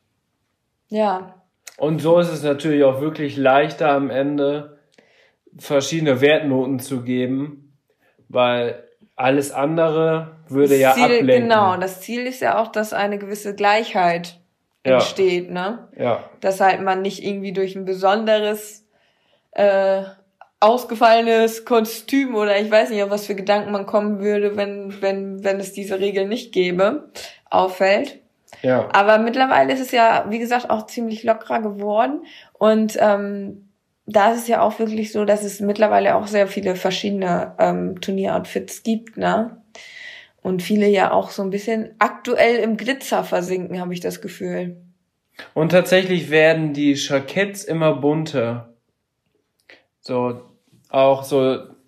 Ja. Und so ist es natürlich auch wirklich leichter am Ende verschiedene Wertnoten zu geben, weil alles andere würde das ja Ziel, ablenken. Genau, das Ziel ist ja auch, dass eine gewisse Gleichheit ja. entsteht, ne? Ja. Dass halt man nicht irgendwie durch ein besonderes äh, ausgefallenes Kostüm oder ich weiß nicht, auf was für Gedanken man kommen würde, wenn wenn wenn es diese Regel nicht gäbe, auffällt. Ja. Aber mittlerweile ist es ja, wie gesagt, auch ziemlich lockerer geworden und ähm, da ist es ja auch wirklich so, dass es mittlerweile auch sehr viele verschiedene ähm, Turnieroutfits gibt, ne? Und viele ja auch so ein bisschen aktuell im Glitzer versinken, habe ich das Gefühl. Und tatsächlich werden die Jacketts immer bunter. So, auch so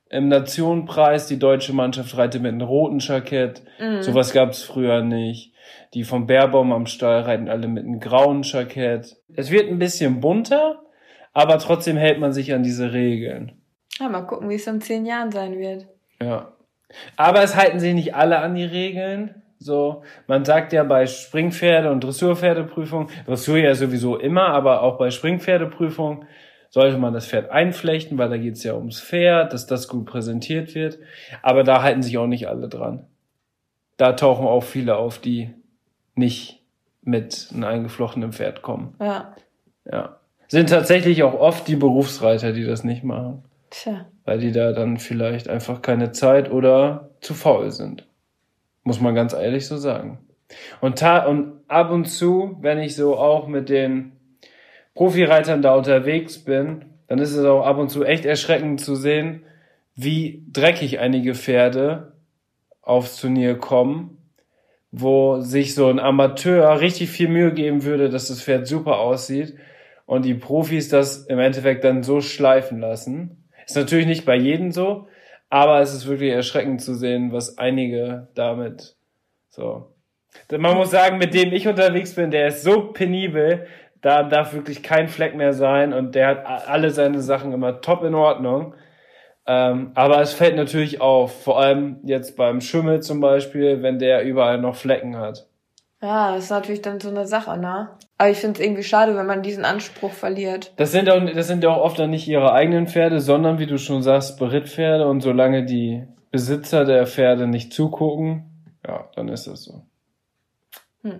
Im Nationenpreis, die deutsche Mannschaft reitet mit einem roten Jackett. Mhm. Sowas gab's früher nicht. Die vom Bärbaum am Stall reiten alle mit einem grauen Jackett. Es wird ein bisschen bunter, aber trotzdem hält man sich an diese Regeln. Ja, mal gucken, wie es in zehn Jahren sein wird. Ja. Aber es halten sich nicht alle an die Regeln. So, man sagt ja bei Springpferde- und Dressurpferdeprüfung, Dressur ja sowieso immer, aber auch bei Springpferdeprüfung sollte man das Pferd einflechten, weil da geht's ja ums Pferd, dass das gut präsentiert wird. Aber da halten sich auch nicht alle dran. Da tauchen auch viele auf, die nicht mit einem eingeflochtenen Pferd kommen. Ja. Ja. Sind tatsächlich auch oft die Berufsreiter, die das nicht machen. Tja. Weil die da dann vielleicht einfach keine Zeit oder zu faul sind. Muss man ganz ehrlich so sagen. Und, ta- und ab und zu, wenn ich so auch mit den Profireitern da unterwegs bin, dann ist es auch ab und zu echt erschreckend zu sehen, wie dreckig einige Pferde aufs Turnier kommen, wo sich so ein Amateur richtig viel Mühe geben würde, dass das Pferd super aussieht und die Profis das im Endeffekt dann so schleifen lassen. Ist natürlich nicht bei jedem so, aber es ist wirklich erschreckend zu sehen, was einige damit so. Man muss sagen, mit dem ich unterwegs bin, der ist so penibel, da darf wirklich kein Fleck mehr sein und der hat alle seine Sachen immer top in Ordnung. Ähm, aber es fällt natürlich auf, vor allem jetzt beim Schimmel zum Beispiel, wenn der überall noch Flecken hat. Ja, das ist natürlich dann so eine Sache, ne? Aber ich finde es irgendwie schade, wenn man diesen Anspruch verliert. Das sind auch, das sind ja auch oft dann nicht ihre eigenen Pferde, sondern wie du schon sagst, Berittpferde, und solange die Besitzer der Pferde nicht zugucken, ja, dann ist das so. Hm.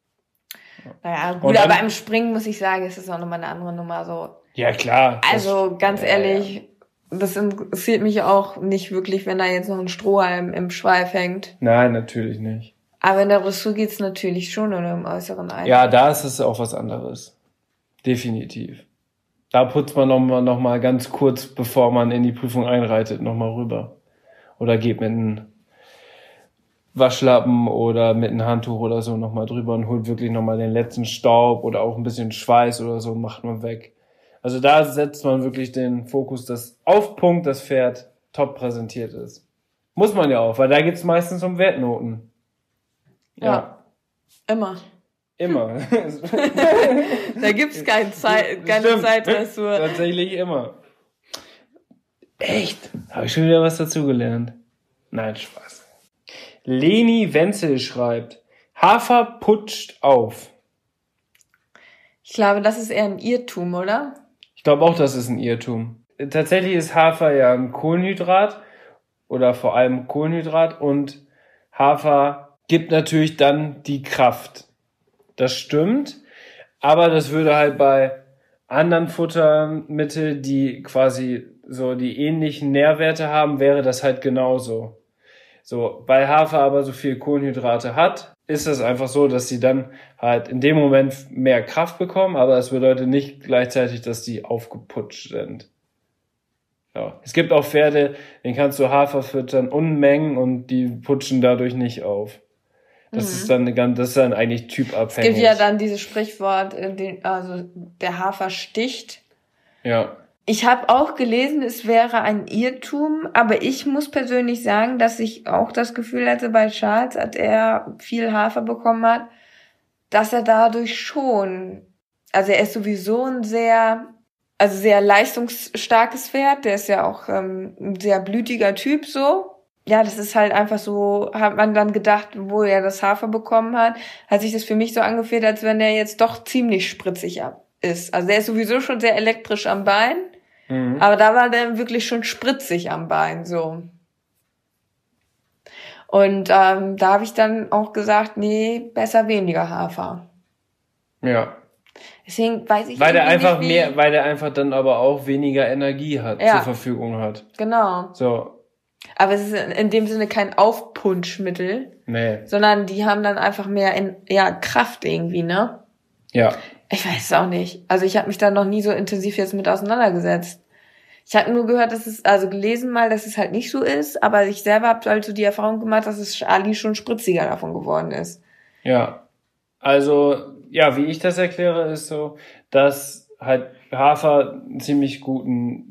Naja, Und gut, dann- aber im Springen muss ich sagen, ist es auch nochmal eine andere Nummer so. Ja, klar. Also ganz ja, ehrlich, das interessiert mich auch nicht wirklich, wenn da jetzt noch ein Strohhalm im Schweif hängt. Nein, natürlich nicht. Aber in der Dressur geht's natürlich schon oder im äußeren Eindruck. Ja, da ist es auch was anderes. Definitiv. Da putzt man noch mal, noch mal ganz kurz, bevor man in die Prüfung einreitet, noch mal rüber. Oder geht mit einem Waschlappen oder mit einem Handtuch oder so noch mal drüber und holt wirklich noch mal den letzten Staub oder auch ein bisschen Schweiß oder so, macht man weg. Also da setzt man wirklich den Fokus, dass auf Punkt das Pferd top präsentiert ist. Muss man ja auch, weil da geht's meistens um Wertnoten. Ja. Immer. Immer. Da gibt's kein Zeit, keine Stimmt. Zeitdressur. Tatsächlich immer. Echt? Habe ich schon wieder was dazugelernt? Nein, Spaß. Leni Wenzel schreibt, Hafer putscht auf. Ich glaube, das ist eher ein Irrtum, oder? Ich glaube auch, das ist ein Irrtum. Tatsächlich ist Hafer ja ein Kohlenhydrat oder vor allem Kohlenhydrat, und Hafer gibt natürlich dann die Kraft. Das stimmt, aber das würde halt bei anderen Futtermitteln, die quasi so die ähnlichen Nährwerte haben, wäre das halt genauso. So, weil Hafer aber so viel Kohlenhydrate hat, ist es einfach so, dass sie dann halt in dem Moment mehr Kraft bekommen, aber es bedeutet nicht gleichzeitig, dass die aufgeputscht sind. Ja. Es gibt auch Pferde, denen kannst du Hafer füttern, Unmengen, und die putschen dadurch nicht auf. Das Mhm. ist dann eine ganz, das ist dann eigentlich Es typabhängig. gibt ja dann dieses Sprichwort, in den, also der Hafer sticht. Ja. Ich habe auch gelesen, es wäre ein Irrtum, aber ich muss persönlich sagen, dass ich auch das Gefühl hatte bei Charles, als er viel Hafer bekommen hat, dass er dadurch schon, also er ist sowieso ein sehr, also sehr leistungsstarkes Pferd, der ist ja auch ähm, ein sehr blütiger Typ so. Ja, das ist halt einfach so, hat man dann gedacht, wo er das Hafer bekommen hat, hat sich das für mich so angefühlt, als wenn er jetzt doch ziemlich spritzig ab ist. Also er ist sowieso schon sehr elektrisch am Bein, Mhm. aber da war der wirklich schon spritzig am Bein, so. Und ähm, da habe ich dann auch gesagt, nee, besser weniger Hafer. Ja. Deswegen weiß ich Weil der irgendwie einfach nicht, wie- mehr, weil der einfach dann aber auch weniger Energie hat, Ja. zur Verfügung hat. Genau. So. Aber es ist in in dem Sinne kein Aufpunschmittel, Nee. sondern die haben dann einfach mehr in, ja, Kraft irgendwie, ne? Ja. Ich weiß es auch nicht. Also ich habe mich da noch nie so intensiv jetzt mit auseinandergesetzt. Ich habe nur gehört, dass es, also gelesen mal, dass es halt nicht so ist, aber ich selber habe halt so die Erfahrung gemacht, dass es Ali schon spritziger davon geworden ist. Ja. Also, ja, wie ich das erkläre, ist so, dass halt Hafer einen ziemlich guten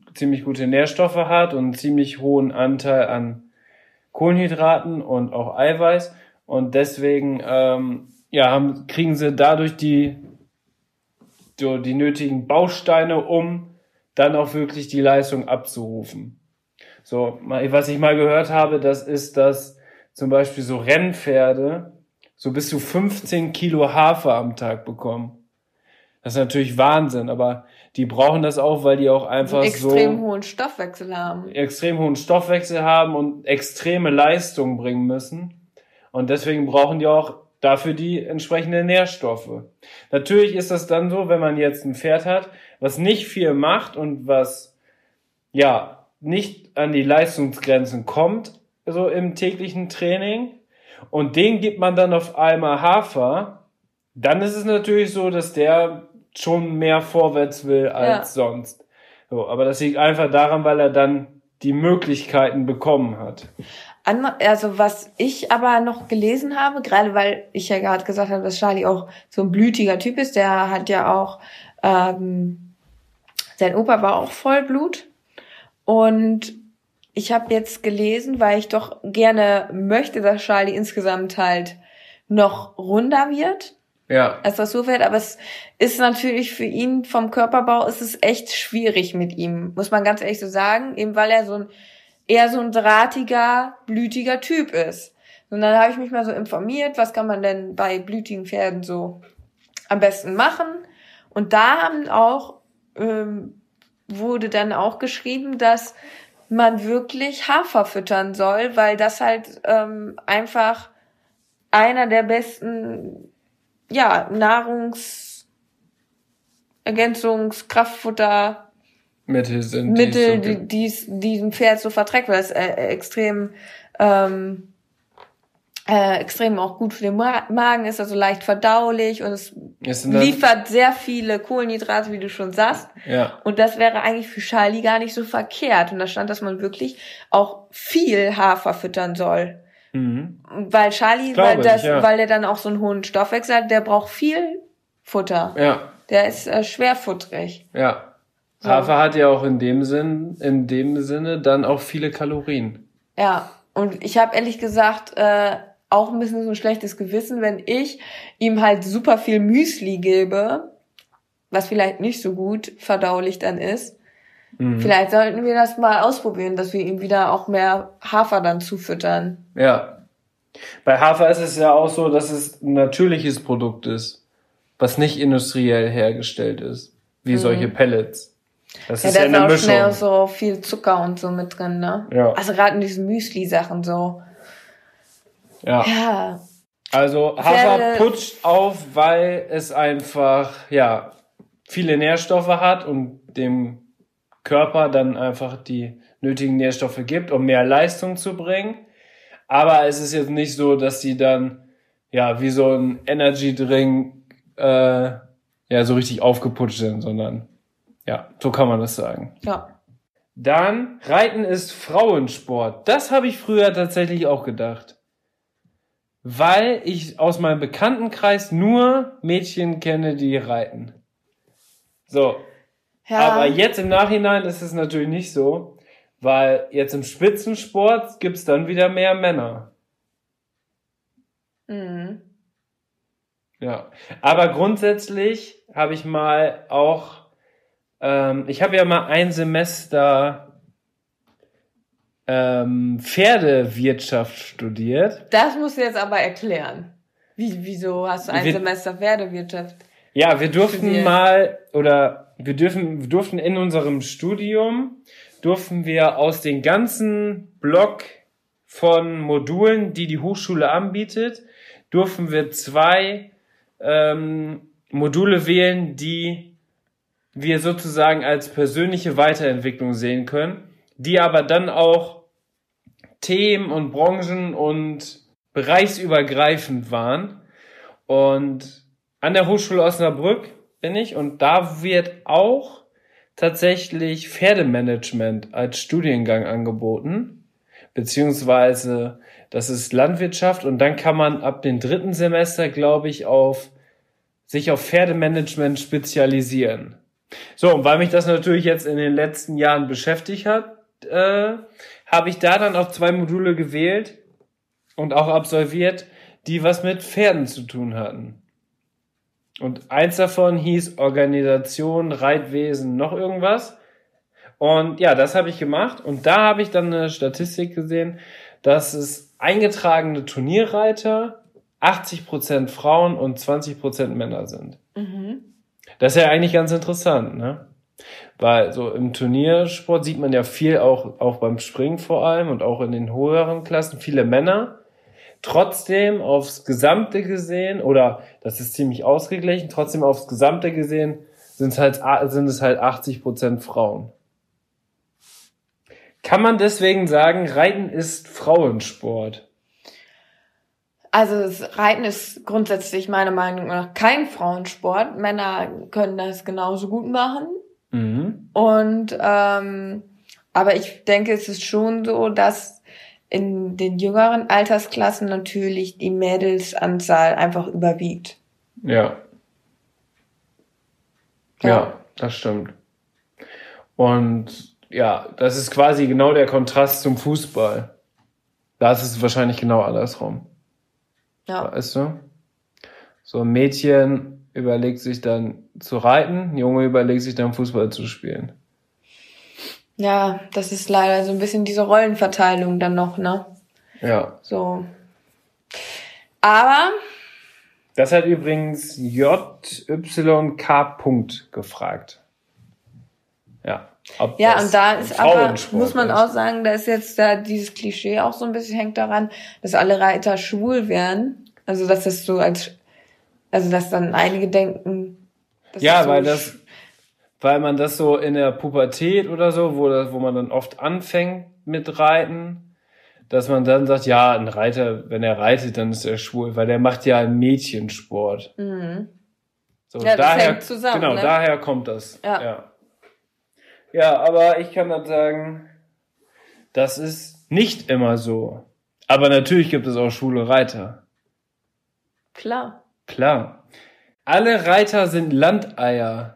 ziemlich gute Nährstoffe hat und einen ziemlich hohen Anteil an Kohlenhydraten und auch Eiweiß. Und deswegen ähm, ja, haben, kriegen sie dadurch die, die, die nötigen Bausteine, um dann auch wirklich die Leistung abzurufen. So, was ich mal gehört habe, das ist, dass zum Beispiel so Rennpferde so bis zu fünfzehn Kilo Hafer am Tag bekommen. Das ist natürlich Wahnsinn, aber die brauchen das auch, weil die auch einfach extrem so extrem hohen Stoffwechsel haben. extrem hohen Stoffwechsel haben und extreme Leistung bringen müssen. Und deswegen brauchen die auch dafür die entsprechenden Nährstoffe. Natürlich ist das dann so, wenn man jetzt ein Pferd hat, was nicht viel macht und was, ja, nicht an die Leistungsgrenzen kommt, so im täglichen Training, und den gibt man dann auf einmal Hafer, dann ist es natürlich so, dass der schon mehr vorwärts will als ja. sonst. So, aber das liegt einfach daran, weil er dann die Möglichkeiten bekommen hat. Also was ich aber noch gelesen habe, gerade weil ich ja gerade gesagt habe, dass Charlie auch so ein blütiger Typ ist, der hat ja auch, ähm, sein Opa war auch Vollblut, und ich habe jetzt gelesen, weil ich doch gerne möchte, dass Charlie insgesamt halt noch runder wird, ja, als das so wird, aber es ist natürlich für ihn vom Körperbau ist es echt schwierig mit ihm, muss man ganz ehrlich so sagen, eben weil er so ein eher so ein drahtiger, blütiger Typ ist. Und dann habe ich mich mal so informiert, was kann man denn bei blütigen Pferden so am besten machen. Und da haben auch ähm, wurde dann auch geschrieben, dass man wirklich Hafer füttern soll, weil das halt ähm, einfach einer der besten ja Nahrungsergänzungs-, Kraftfutter Mittel sind, Mittel, die die dies diesem Pferd so verträgt, weil es äh, extrem ähm, äh, extrem auch gut für den Ma- Magen ist, also leicht verdaulich, und es liefert sehr viele Kohlenhydrate, wie du schon sagst. Ja. Und das wäre eigentlich für Charlie gar nicht so verkehrt. Und da stand, dass man wirklich auch viel Hafer füttern soll. Mhm. Weil Charlie, Glaube weil das, ich, ja. weil der dann auch so einen hohen Stoffwechsel hat, der braucht viel Futter. Ja. Der ist äh, schwerfutterig. Ja. So. Hafer hat ja auch in dem Sinn, in dem Sinne dann auch viele Kalorien. Ja, und ich habe ehrlich gesagt äh, auch ein bisschen so ein schlechtes Gewissen, wenn ich ihm halt super viel Müsli gebe, was vielleicht nicht so gut verdaulich dann ist. Mhm. Vielleicht sollten wir das mal ausprobieren, dass wir ihm wieder auch mehr Hafer dann zufüttern. Ja. Bei Hafer ist es ja auch so, dass es ein natürliches Produkt ist, was nicht industriell hergestellt ist, wie mhm. solche Pellets. Das ja, ist ja eine da ist auch Mischung. schnell so viel Zucker und so mit drin, ne? Ja. Also gerade in diesen Müsli-Sachen so. Ja. Ja. Also Hafer putscht auf, weil es einfach, ja, viele Nährstoffe hat und dem Körper dann einfach die nötigen Nährstoffe gibt, um mehr Leistung zu bringen. Aber es ist jetzt nicht so, dass die dann, ja, wie so ein Energy-Drink, äh, ja, so richtig aufgeputscht sind, sondern ja, so kann man das sagen. Ja. Dann, Reiten ist Frauensport. Das habe ich früher tatsächlich auch gedacht. Weil ich aus meinem Bekanntenkreis nur Mädchen kenne, die reiten. So. Ja. Aber jetzt im Nachhinein ist es natürlich nicht so, weil jetzt im Spitzensport gibt's dann wieder mehr Männer. Mhm. Ja. Aber grundsätzlich habe ich mal auch Ähm, ich habe ja mal ein Semester ähm, Pferdewirtschaft studiert. Das musst du jetzt aber erklären. Wie, wieso hast du ein wir, Semester Pferdewirtschaft? Ja, wir durften studiert? mal, oder wir dürfen, wir durften in unserem Studium, durften wir aus den ganzen Block von Modulen, die die Hochschule anbietet, durften wir zwei ähm, Module wählen, die wir sozusagen als persönliche Weiterentwicklung sehen können, die aber dann auch themen- und branchen- und bereichsübergreifend waren. Und an der Hochschule Osnabrück bin ich, und da wird auch tatsächlich Pferdemanagement als Studiengang angeboten, beziehungsweise das ist Landwirtschaft, und dann kann man ab dem dritten Semester, glaube ich, auf sich auf Pferdemanagement spezialisieren. So, und weil mich das natürlich jetzt in den letzten Jahren beschäftigt hat, äh, habe ich da dann auch zwei Module gewählt und auch absolviert, die was mit Pferden zu tun hatten. Und eins davon hieß Organisation, Reitwesen, noch irgendwas. Und ja, das habe ich gemacht. Und da habe ich dann eine Statistik gesehen, dass es eingetragene Turnierreiter achtzig Prozent Frauen und zwanzig Prozent Männer sind. Mhm. Das ist ja eigentlich ganz interessant, ne? Weil so im Turniersport sieht man ja viel, auch, auch beim Springen vor allem und auch in den höheren Klassen, viele Männer. Trotzdem aufs Gesamte gesehen, oder das ist ziemlich ausgeglichen, trotzdem aufs Gesamte gesehen sind es halt, sind es halt achtzig Prozent Frauen. Kann man deswegen sagen, Reiten ist Frauensport? Also das Reiten ist grundsätzlich meiner Meinung nach kein Frauensport. Männer können das genauso gut machen. Mhm. Und ähm, aber ich denke, es ist schon so, dass in den jüngeren Altersklassen natürlich die Mädelsanzahl einfach überwiegt. Ja. Ja, Ja. das stimmt. Und ja, das ist quasi genau der Kontrast zum Fußball. Da ist es wahrscheinlich genau andersrum. Ja. Weißt du? So ein Mädchen überlegt sich dann zu reiten, ein Junge überlegt sich dann Fußball zu spielen. Ja, das ist leider so ein bisschen diese Rollenverteilung dann noch, ne? Ja. So. Aber Das hat übrigens J Y K. Punkt gefragt. Ja. Ob ja, das und da ein ist aber, Frauensport muss man ist. auch sagen, da ist jetzt da dieses Klischee auch so ein bisschen hängt daran, dass alle Reiter schwul wären. Also, dass das so als, also, dass dann einige denken, dass Ja, es so weil das, weil man das so in der Pubertät oder so, wo das, wo man dann oft anfängt mit Reiten, dass man dann sagt, ja, ein Reiter, wenn er reitet, dann ist er schwul, weil der macht ja einen Mädchensport. Mhm. So, Ja, das daher, hängt zusammen, genau, ne? daher kommt das. Ja. ja. Ja, aber ich kann dann sagen, das ist nicht immer so. Aber natürlich gibt es auch schwule Reiter. Klar. Klar. Alle Reiter sind Landeier.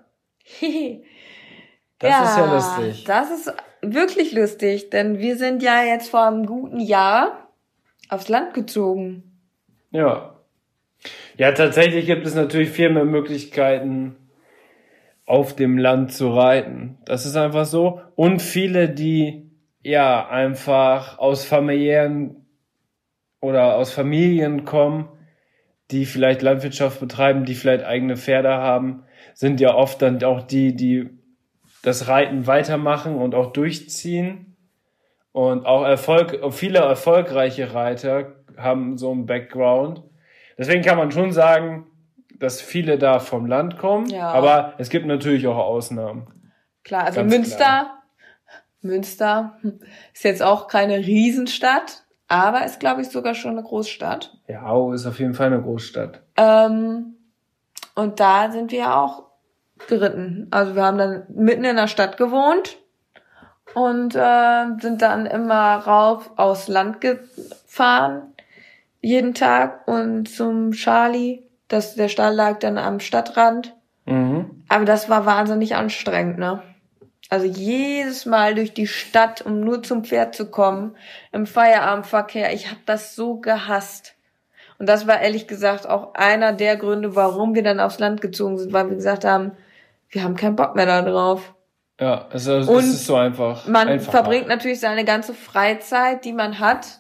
Das ist ja lustig. Das ist wirklich lustig, denn wir sind ja jetzt vor einem guten Jahr aufs Land gezogen. Ja. Ja, tatsächlich gibt es natürlich viel mehr Möglichkeiten, auf dem Land zu reiten. Das ist einfach so. Und viele, die ja einfach aus familiären oder aus Familien kommen, die vielleicht Landwirtschaft betreiben, die vielleicht eigene Pferde haben, sind ja oft dann auch die, die das Reiten weitermachen und auch durchziehen. Und auch Erfolg, viele erfolgreiche Reiter haben so einen Background. Deswegen kann man schon sagen, dass viele da vom Land kommen, Ja. aber es gibt natürlich auch Ausnahmen. Klar, also Ganz Münster, klar. Münster ist jetzt auch keine Riesenstadt, aber ist, glaube ich, sogar schon eine Großstadt. Ja, Au ist auf jeden Fall eine Großstadt. Ähm, und da sind wir auch geritten. Also wir haben dann mitten in der Stadt gewohnt und äh, sind dann immer rauf aufs Land gefahren, jeden Tag und zum Charlie. Das, der Stall lag dann am Stadtrand. Mhm. Aber das war wahnsinnig anstrengend, ne? Also jedes Mal durch die Stadt, um nur zum Pferd zu kommen, im Feierabendverkehr, ich habe das so gehasst. Und das war ehrlich gesagt auch einer der Gründe, warum wir dann aufs Land gezogen sind, weil wir gesagt haben, wir haben keinen Bock mehr da drauf. Ja, es ist, Und es ist so einfach. Man einfacher. verbringt natürlich seine ganze Freizeit, die man hat,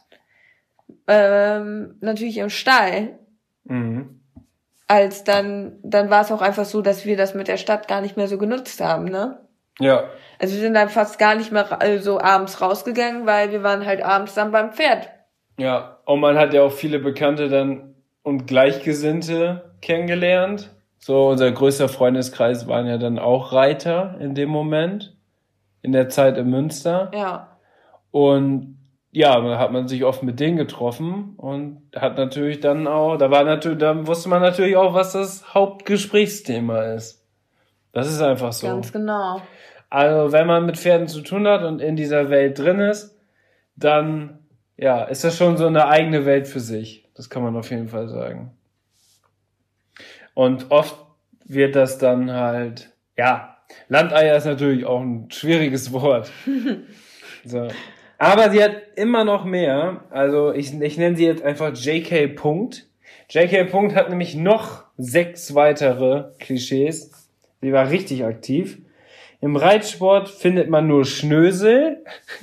ähm, natürlich im Stall. Mhm. Als dann, dann war es auch einfach so, dass wir das mit der Stadt gar nicht mehr so genutzt haben, ne? Ja, Also wir sind dann fast gar nicht mehr ra- also abends rausgegangen, weil wir waren halt abends dann beim Pferd. ja. Und man hat ja auch viele Bekannte dann und Gleichgesinnte kennengelernt. So, unser größter Freundeskreis waren ja dann auch Reiter in dem Moment, in der Zeit in Münster. Ja. Und ja, da hat man sich oft mit denen getroffen und hat natürlich dann auch, da war natürlich, da wusste man natürlich auch, was das Hauptgesprächsthema ist. Das ist einfach so. Ganz genau. Also, wenn man mit Pferden zu tun hat und in dieser Welt drin ist, dann, ja, ist das schon so eine eigene Welt für sich. Das kann man auf jeden Fall sagen. Und oft wird das dann halt, ja, Landeier ist natürlich auch ein schwieriges Wort. So. Aber sie hat immer noch mehr. Also ich, ich nenne sie jetzt einfach J K. Punkt. J K. Punkt hat nämlich noch sechs weitere Klischees. Sie war richtig aktiv. Im Reitsport findet man nur Schnösel.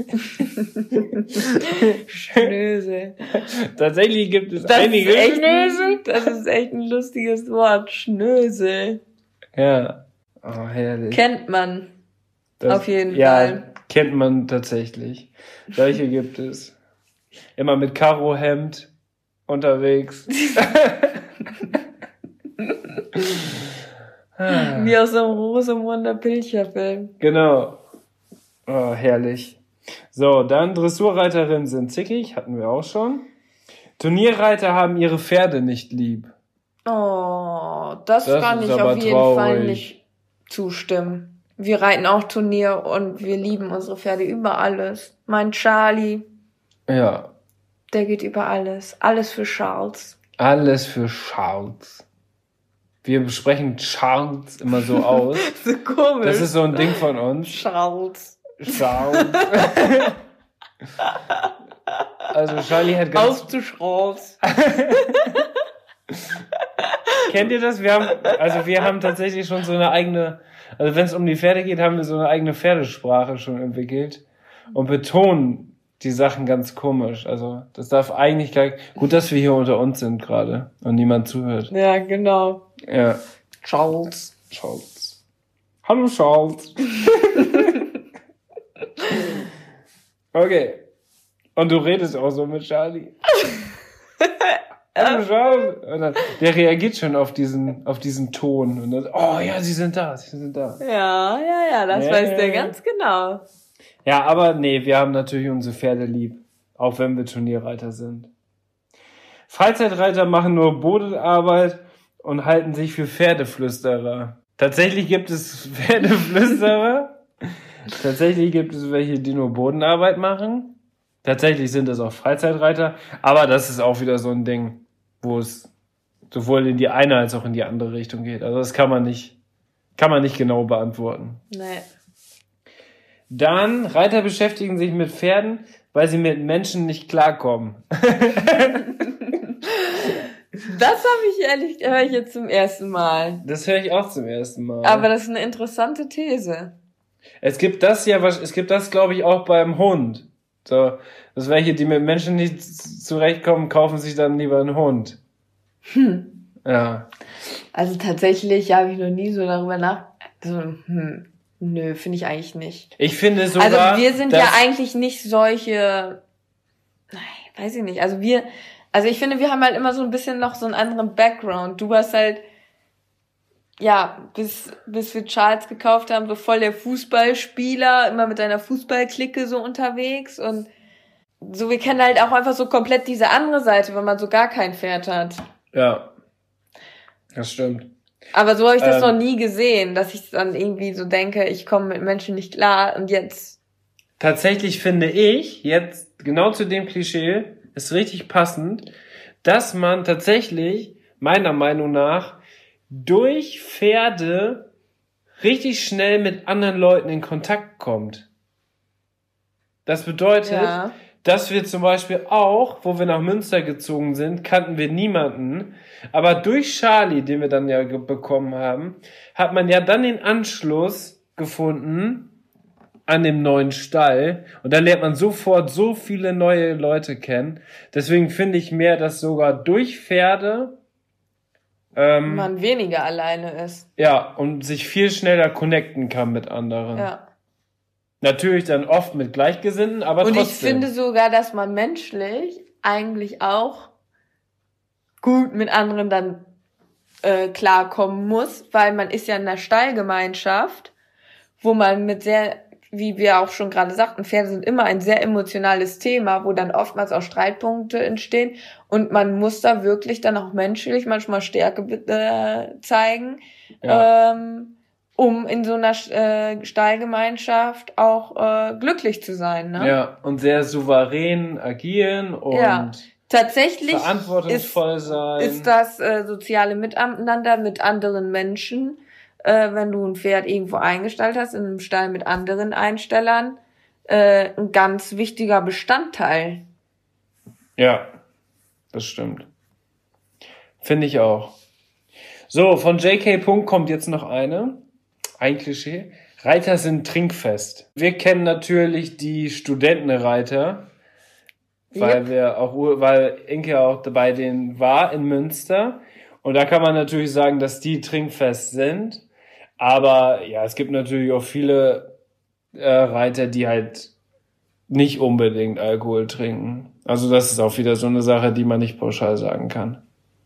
Schnösel. Tatsächlich gibt es Das einige ist echt, Schnösel. Das ist echt ein lustiges Wort. Schnösel. Ja. Oh, herrlich. Kennt man. Das, auf jeden ja, Fall. Kennt man tatsächlich. Solche gibt es. Immer mit Karohemd unterwegs. Wie aus einem Rosamunde Pilcher-Film. Genau. Oh, herrlich. So, dann Dressurreiterinnen sind zickig, hatten wir auch schon. Turnierreiter haben ihre Pferde nicht lieb. Oh, das, Das kann ist ich aber auf jeden traurig. Fall nicht zustimmen. Wir reiten auch Turnier und wir lieben unsere Pferde über alles. Mein Charlie, Ja, der geht über alles. Alles für Charles. alles für Charles. Wir besprechen Charles immer so aus. So komisch. Das ist so ein Ding von uns. Charles. Charles. Also Charlie hat ganz... Auf zu Charles. Kennt ihr das? Wir haben, also wir haben tatsächlich schon so eine eigene, also wenn es um die Pferde geht, haben wir so eine eigene Pferdesprache schon entwickelt und betonen die Sachen ganz komisch. Also das darf eigentlich gar, gut, dass wir hier unter uns sind gerade und niemand zuhört. Ja, genau. Ja. Charles. Charles. Hallo Charles. Okay. Und du redest auch so mit Charlie. Hallo Charles. Und dann, der reagiert schon auf diesen, auf diesen Ton. Und dann, oh ja, sie sind da, sie sind da. Ja, ja, ja, das Ja, weiß ja, der ja. ganz genau. Ja, aber nee, wir haben natürlich unsere Pferde lieb. Auch wenn wir Turnierreiter sind. Freizeitreiter machen nur Bodenarbeit und halten sich für Pferdeflüsterer. Tatsächlich gibt es Pferdeflüsterer. Tatsächlich gibt es welche, die nur Bodenarbeit machen. Tatsächlich sind es auch Freizeitreiter. Aber das ist auch wieder so ein Ding, wo es sowohl in die eine als auch in die andere Richtung geht. Also das kann man nicht, kann man nicht genau beantworten. Nee. Dann, Reiter beschäftigen sich mit Pferden, weil sie mit Menschen nicht klarkommen. Das habe ich ehrlich, höre ich jetzt zum ersten Mal. Das höre ich auch zum ersten Mal. Aber das ist eine interessante These. Es gibt das ja, es gibt das, glaube ich, auch beim Hund. So, das welche, die mit Menschen nicht zurechtkommen, kaufen sich dann lieber einen Hund. Hm. Ja. Also tatsächlich habe ich noch nie so darüber nach... Also, hm, nö, finde ich eigentlich nicht. Ich finde sogar... Also wir sind dass, ja eigentlich nicht solche... Nein, weiß ich nicht. Also wir... Also ich finde, wir haben halt immer so ein bisschen noch so einen anderen Background. Du warst halt... Ja, bis, bis wir Charles gekauft haben, so voll der Fußballspieler, immer mit deiner Fußballklicke so unterwegs und so, wir kennen halt auch einfach so komplett diese andere Seite, wenn man so gar kein Pferd hat. Ja. Das stimmt. Aber so habe ich das Ähm. noch nie gesehen, dass ich dann irgendwie so denke, ich komme mit Menschen nicht klar und jetzt... Tatsächlich finde ich, jetzt genau zu dem Klischee, ist richtig passend, dass man tatsächlich, meiner Meinung nach, durch Pferde richtig schnell mit anderen Leuten in Kontakt kommt. Das bedeutet, Ja. dass wir zum Beispiel auch, wo wir nach Münster gezogen sind, kannten wir niemanden. Aber durch Charlie, den wir dann ja ge- bekommen haben, hat man ja dann den Anschluss gefunden an dem neuen Stall. Und da lernt man sofort so viele neue Leute kennen. Deswegen finde ich mehr, dass sogar durch Pferde ähm, Man weniger alleine ist. ja, und sich viel schneller connecten kann mit anderen. Ja. Natürlich dann oft mit Gleichgesinnten, aber Und trotzdem. ich finde sogar, dass man menschlich eigentlich auch gut mit anderen dann äh, klarkommen muss, weil man ist ja in einer Stallgemeinschaft, wo man mit sehr, wie wir auch schon gerade sagten, Pferde sind immer ein sehr emotionales Thema, wo dann oftmals auch Streitpunkte entstehen und man muss da wirklich dann auch menschlich manchmal Stärke äh, zeigen, Ja. ähm, um in so einer äh, Stallgemeinschaft auch äh, glücklich zu sein. Ne? Ja, und sehr souverän agieren und Ja. Tatsächlich verantwortungsvoll ist, sein. ist das äh, soziale Miteinander mit anderen Menschen äh, wenn du ein Pferd irgendwo eingestellt hast, in einem Stall mit anderen Einstellern, äh, ein ganz wichtiger Bestandteil. Ja, das stimmt. Finde ich auch. So, von J K. kommt jetzt noch eine. Ein Klischee. Reiter sind trinkfest. Wir kennen natürlich die Studentenreiter, weil Yep. wir auch, weil Inke auch bei denen war in Münster. Und da kann man natürlich sagen, dass die trinkfest sind. Aber ja, es gibt natürlich auch viele äh, Reiter, die halt nicht unbedingt Alkohol trinken. Also das ist auch wieder so eine Sache, die man nicht pauschal sagen kann.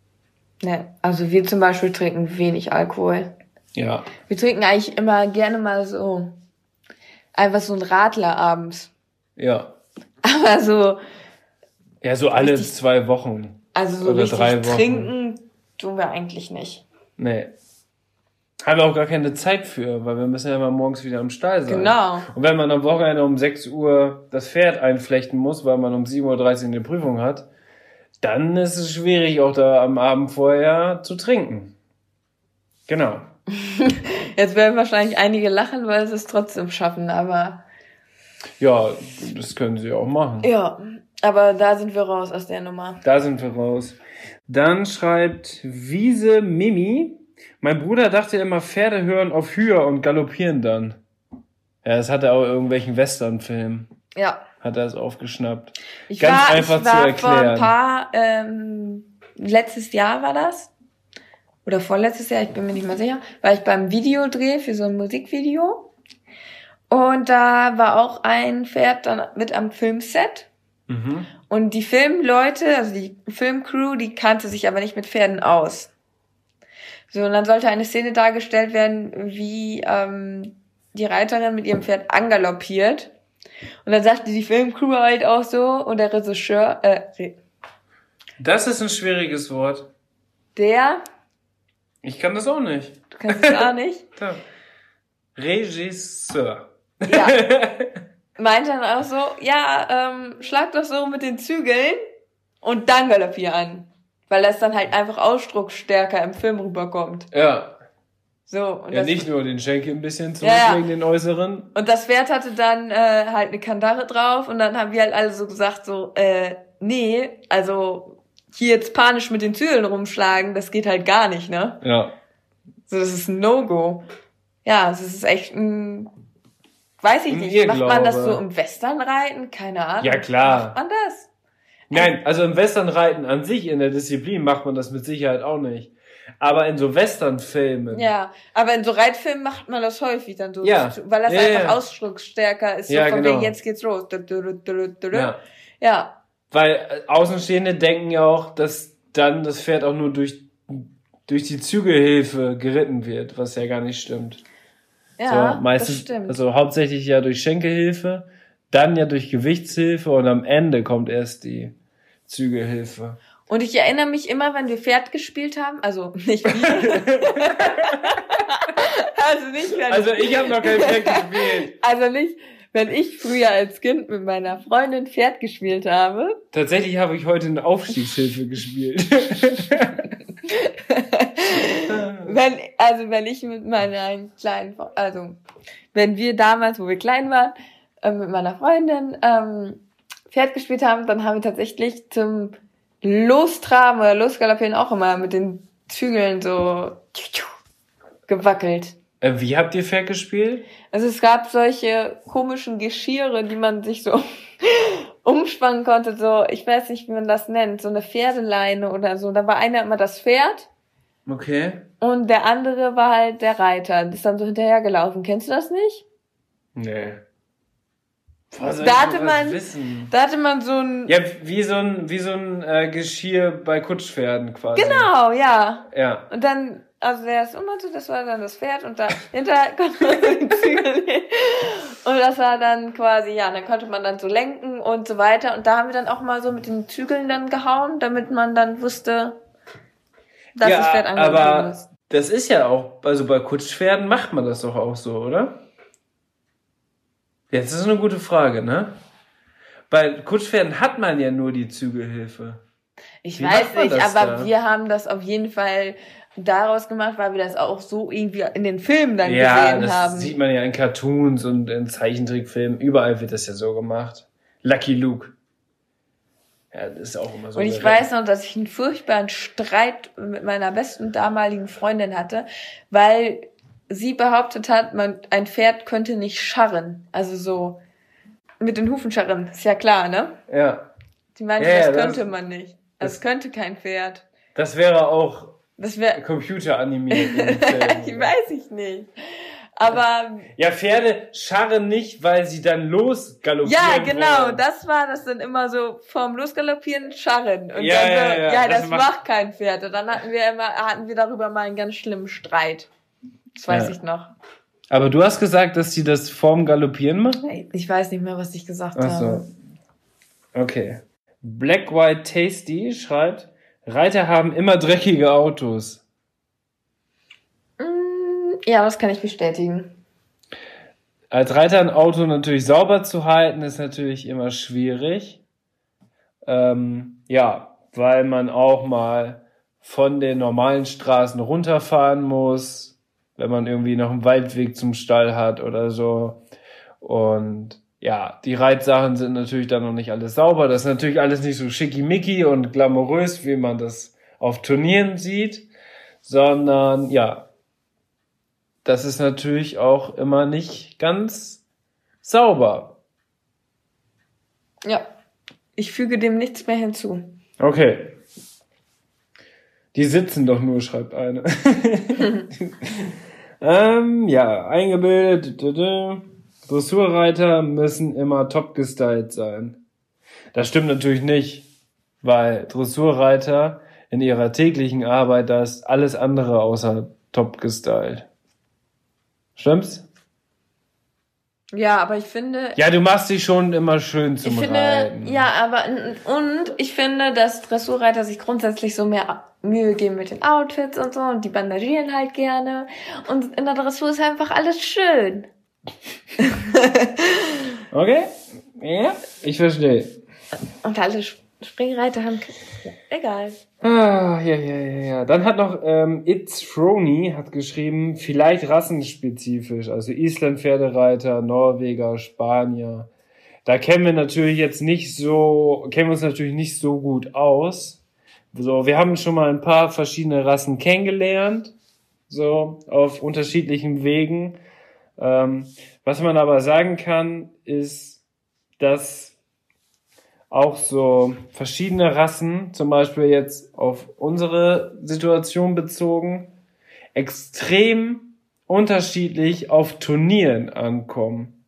Ne, also wir zum Beispiel trinken wenig Alkohol. Ja. Wir trinken eigentlich immer gerne mal so einfach so ein Radler abends. Ja. Aber so, Ja, so alle Richtig- zwei Wochen. also so Oder richtig drei Wochen. trinken tun wir eigentlich nicht. Nee. Haben wir auch gar keine Zeit für, weil wir müssen ja immer morgens wieder am Stall sein. Genau. Und wenn man am Wochenende um sechs Uhr das Pferd einflechten muss, weil man um sieben Uhr dreißig eine Prüfung hat, dann ist es schwierig, auch da am Abend vorher zu trinken. Genau. Jetzt werden wahrscheinlich einige lachen, weil sie es trotzdem schaffen, aber Ja, das können sie auch machen. ja, aber da sind wir raus aus der Nummer. Da sind wir raus. Dann schreibt Wiese Mimi, mein Bruder dachte immer, Pferde hören auf Höhe und galoppieren dann. Ja, das hat er auch in irgendwelchen Westernfilmen. Ja. Hat er es aufgeschnappt. Ich Ganz war, einfach ich zu war erklären. vor ein paar, ähm, letztes Jahr war das. Oder vorletztes Jahr, ich bin mir nicht mehr sicher, war ich beim Videodreh für so ein Musikvideo. Und da war auch ein Pferd dann mit am Filmset. Mhm. Und die Filmleute, also die Filmcrew, die kannte sich aber nicht mit Pferden aus. So, und dann sollte eine Szene dargestellt werden, wie ähm, die Reiterin mit ihrem Pferd angaloppiert. Und dann sagte die Filmcrew halt auch so, und der Regisseur, äh, Re- Das ist ein schwieriges Wort. der, Ich kann das auch nicht. du kannst es gar nicht, Da. Regisseur. ja, meinte dann auch so, ja, ähm, schlag doch so mit den Zügeln und dann galoppier an. Weil das dann halt einfach ausdrucksstärker im Film rüberkommt. Ja. So, und Ja, das, nicht nur den Schenkel ein bisschen Ja, ja. zurücklegen, den äußeren. und das Pferd hatte dann äh, halt eine Kandare drauf und dann haben wir halt alle so gesagt, so, äh, nee, also hier jetzt panisch mit den Zügeln rumschlagen, das geht halt gar nicht, ne? Ja. So, das ist ein No-Go. Ja, das ist echt ein, weiß ich Ein nicht, macht man das Irrglaube. so im Westernreiten? Keine Ahnung. Ja, klar. Macht man das? Nein, also im Westernreiten an sich in der Disziplin macht man das mit Sicherheit auch nicht. Aber in so Westernfilmen. Ja, aber in so Reitfilmen macht man das häufig dann so, Ja. weil das Ja, einfach ja. ausdrucksstärker ist, so Ja, von genau. wegen, jetzt geht's los. Ja. Ja. ja. Weil äh, Außenstehende denken ja auch, dass dann das Pferd auch nur durch, durch die Zügelhilfe geritten wird, was ja gar nicht stimmt. Ja, so, meistens, das stimmt. Also hauptsächlich ja durch Schenkelhilfe, dann ja durch Gewichtshilfe und am Ende kommt erst die Zügelhilfe. Und ich erinnere mich immer, wenn wir Pferd gespielt haben, also nicht wir. also nicht, wenn Also ich habe noch kein Pferd gespielt. Also nicht, wenn ich früher als Kind mit meiner Freundin Pferd gespielt habe. Tatsächlich habe ich heute eine Aufstiegshilfe gespielt. wenn, also wenn ich mit meiner kleinen, also wenn wir damals, wo wir klein waren, äh, mit meiner Freundin ähm, Pferd gespielt haben, dann haben wir tatsächlich zum Lostraben oder Losgaloppieren auch immer mit den Zügeln so gewackelt. Äh, wie habt ihr Pferd gespielt? Also es gab solche komischen Geschirre, die man sich so umspannen konnte, so, ich weiß nicht, wie man das nennt, so eine Pferdeleine oder so. Da war einer immer das Pferd Okay. und der andere war halt der Reiter. Und ist dann so hinterhergelaufen. Kennst du das nicht? Nee. Was soll Da ich hatte sowas man- wissen? Da hatte man so ein... Ja, wie so ein, wie so ein äh, Geschirr bei Kutschpferden quasi. Genau, ja. Ja. Und dann, also der ist umgekehrt, das war dann das Pferd und dahinter konnte man so den Zügel nehmen. Und das war dann quasi, ja, dann konnte man dann so lenken und so weiter. Und da haben wir dann auch mal so mit den Zügeln dann gehauen, damit man dann wusste, dass ja, das Pferd angezogen aber ist. das ist ja auch, also bei Kutschpferden macht man das doch auch so, oder? Jetzt ist eine gute Frage, ne? Bei Kutschpferden hat man ja nur die Zügelhilfe. Ich wie weiß macht man nicht, das aber da? wir haben das auf jeden Fall daraus gemacht, weil wir das auch so irgendwie in den Filmen dann Ja, gesehen das haben. sieht man ja in Cartoons und in Zeichentrickfilmen. Überall wird das ja so gemacht. Lucky Luke. Ja, das ist auch immer so. Und ich gerettet. weiß noch, dass ich einen furchtbaren Streit mit meiner besten damaligen Freundin hatte, weil sie behauptet hat, man, ein Pferd könnte nicht scharren. Also so mit den Hufen scharren. Ist ja klar, ne? Ja. Die meinte, Ja, das ja, könnte das- man nicht. das- Das könnte kein Pferd. Das wäre auch Das wäre, computeranimiert in den Filmen. ich weiß ich nicht. Aber Ja, Pferde scharren nicht, weil sie dann losgaloppieren ja, genau, wollen. das war das dann immer so vorm Losgaloppieren scharren. Und Ja, dann so, ja, ja, ja, das das, macht- macht kein Pferd. Und dann hatten wir immer, hatten wir darüber mal einen ganz schlimmen Streit. Das weiß Ja. ich noch. Aber du hast gesagt, dass sie das vorm Galoppieren machen? Ich weiß nicht mehr, was ich gesagt Ach habe. so. Okay. Black White Tasty schreibt, Reiter haben immer dreckige Autos. Mm, ja, das kann ich bestätigen. Als Reiter ein Auto natürlich sauber zu halten, ist natürlich immer schwierig. Ähm, ja, weil man auch mal von den normalen Straßen runterfahren muss, wenn man irgendwie noch einen Waldweg zum Stall hat oder so. Und ja, die Reitsachen sind natürlich dann noch nicht alles sauber. Das ist natürlich alles nicht so schickimicki und glamourös, wie man das auf Turnieren sieht, sondern ja, das ist natürlich auch immer nicht ganz sauber. Ja, ich füge dem nichts mehr hinzu. Okay. Die sitzen doch nur, schreibt eine. ähm, ja, eingebildet. Dressurreiter müssen immer top gestylt sein. Das stimmt natürlich nicht, weil Dressurreiter in ihrer täglichen Arbeit das alles andere außer top gestylt. Stimmt's? Ja, aber ich finde, Ja, du machst dich schon immer schön zum ich finde, Reiten. ja, aber und ich finde, dass Dressurreiter sich grundsätzlich so mehr Mühe geben mit den Outfits und so und die bandagieren halt gerne und in der Dressur ist einfach alles schön. Okay? Ja, ich verstehe. Und alle Sp- Springreiter haben egal. Ah, ja, ja, ja, ja. Dann hat noch ähm, It's Frony hat geschrieben, vielleicht rassenspezifisch, also Island-Pferdereiter, Norweger, Spanier. Da kennen wir natürlich jetzt nicht so, kennen wir uns natürlich nicht so gut aus. So, wir haben schon mal ein paar verschiedene Rassen kennengelernt, so auf unterschiedlichen Wegen. Ähm, was man aber sagen kann, ist, dass auch so verschiedene Rassen, zum Beispiel jetzt auf unsere Situation bezogen, extrem unterschiedlich auf Turnieren ankommen.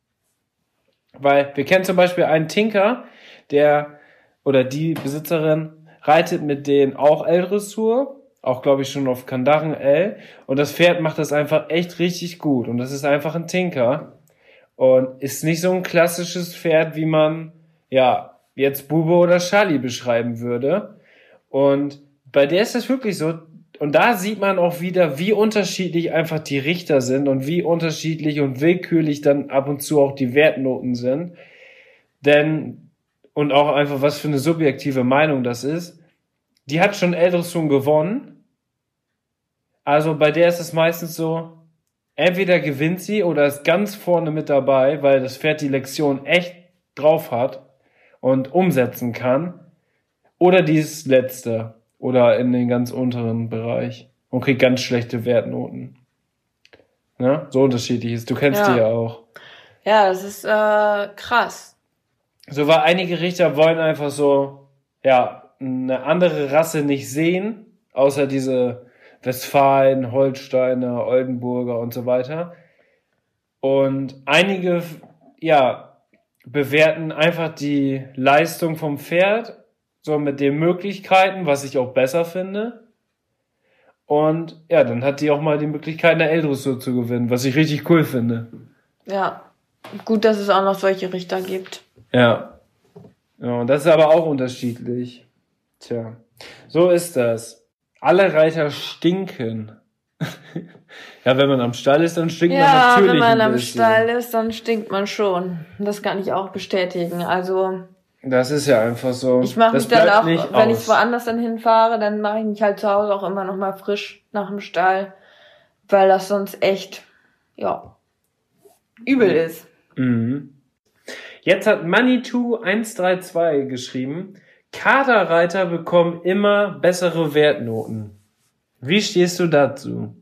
Weil wir kennen zum Beispiel einen Tinker, der oder die Besitzerin reitet mit denen auch L-Dressur, auch glaube ich schon auf Kandaren L, und das Pferd macht das einfach echt richtig gut und das ist einfach ein Tinker und ist nicht so ein klassisches Pferd, wie man ja jetzt Bube oder Charlie beschreiben würde. Und bei der ist das wirklich so. Und da sieht man auch wieder, wie unterschiedlich einfach die Richter sind und wie unterschiedlich und willkürlich dann ab und zu auch die Wertnoten sind. Denn, und auch einfach, was für eine subjektive Meinung das ist, die hat schon L-Dressur gewonnen. Also bei der ist es meistens so, entweder gewinnt sie oder ist ganz vorne mit dabei, weil das Pferd die Lektion echt drauf hat und umsetzen kann, oder die ist letzte oder in den ganz unteren Bereich und kriegt ganz schlechte Wertnoten. Ne? So unterschiedlich ist. Du kennst Ja. die ja auch. Ja, das ist äh, krass. So, weil einige Richter wollen einfach so, ja, eine andere Rasse nicht sehen, außer diese Westfalen, Holsteiner, Oldenburger und so weiter. Und einige, ja, bewerten einfach die Leistung vom Pferd, so mit den Möglichkeiten, was ich auch besser finde. Und ja, dann hat die auch mal die Möglichkeit, eine L-Dressur zu gewinnen, was ich richtig cool finde. Ja, gut, dass es auch noch solche Richter gibt. Ja. Ja, und das ist aber auch unterschiedlich. Tja, so ist das. Alle Reiter stinken. Ja, wenn man am Stall ist, dann stinkt man Ja, natürlich wenn man ein am bisschen. Stall ist, dann stinkt man schon. Das kann ich auch bestätigen. Also, Das ist ja einfach so. Ich mache mich das dann bleibt auch, nicht wenn aus. ich woanders dann hinfahre, dann mache ich mich halt zu Hause auch immer noch mal frisch nach dem Stall, weil das sonst echt, ja, übel ist. Mhm. Jetzt hat Manitou eins drei zwei geschrieben, Kaderreiter bekommen immer bessere Wertnoten. Wie stehst du dazu?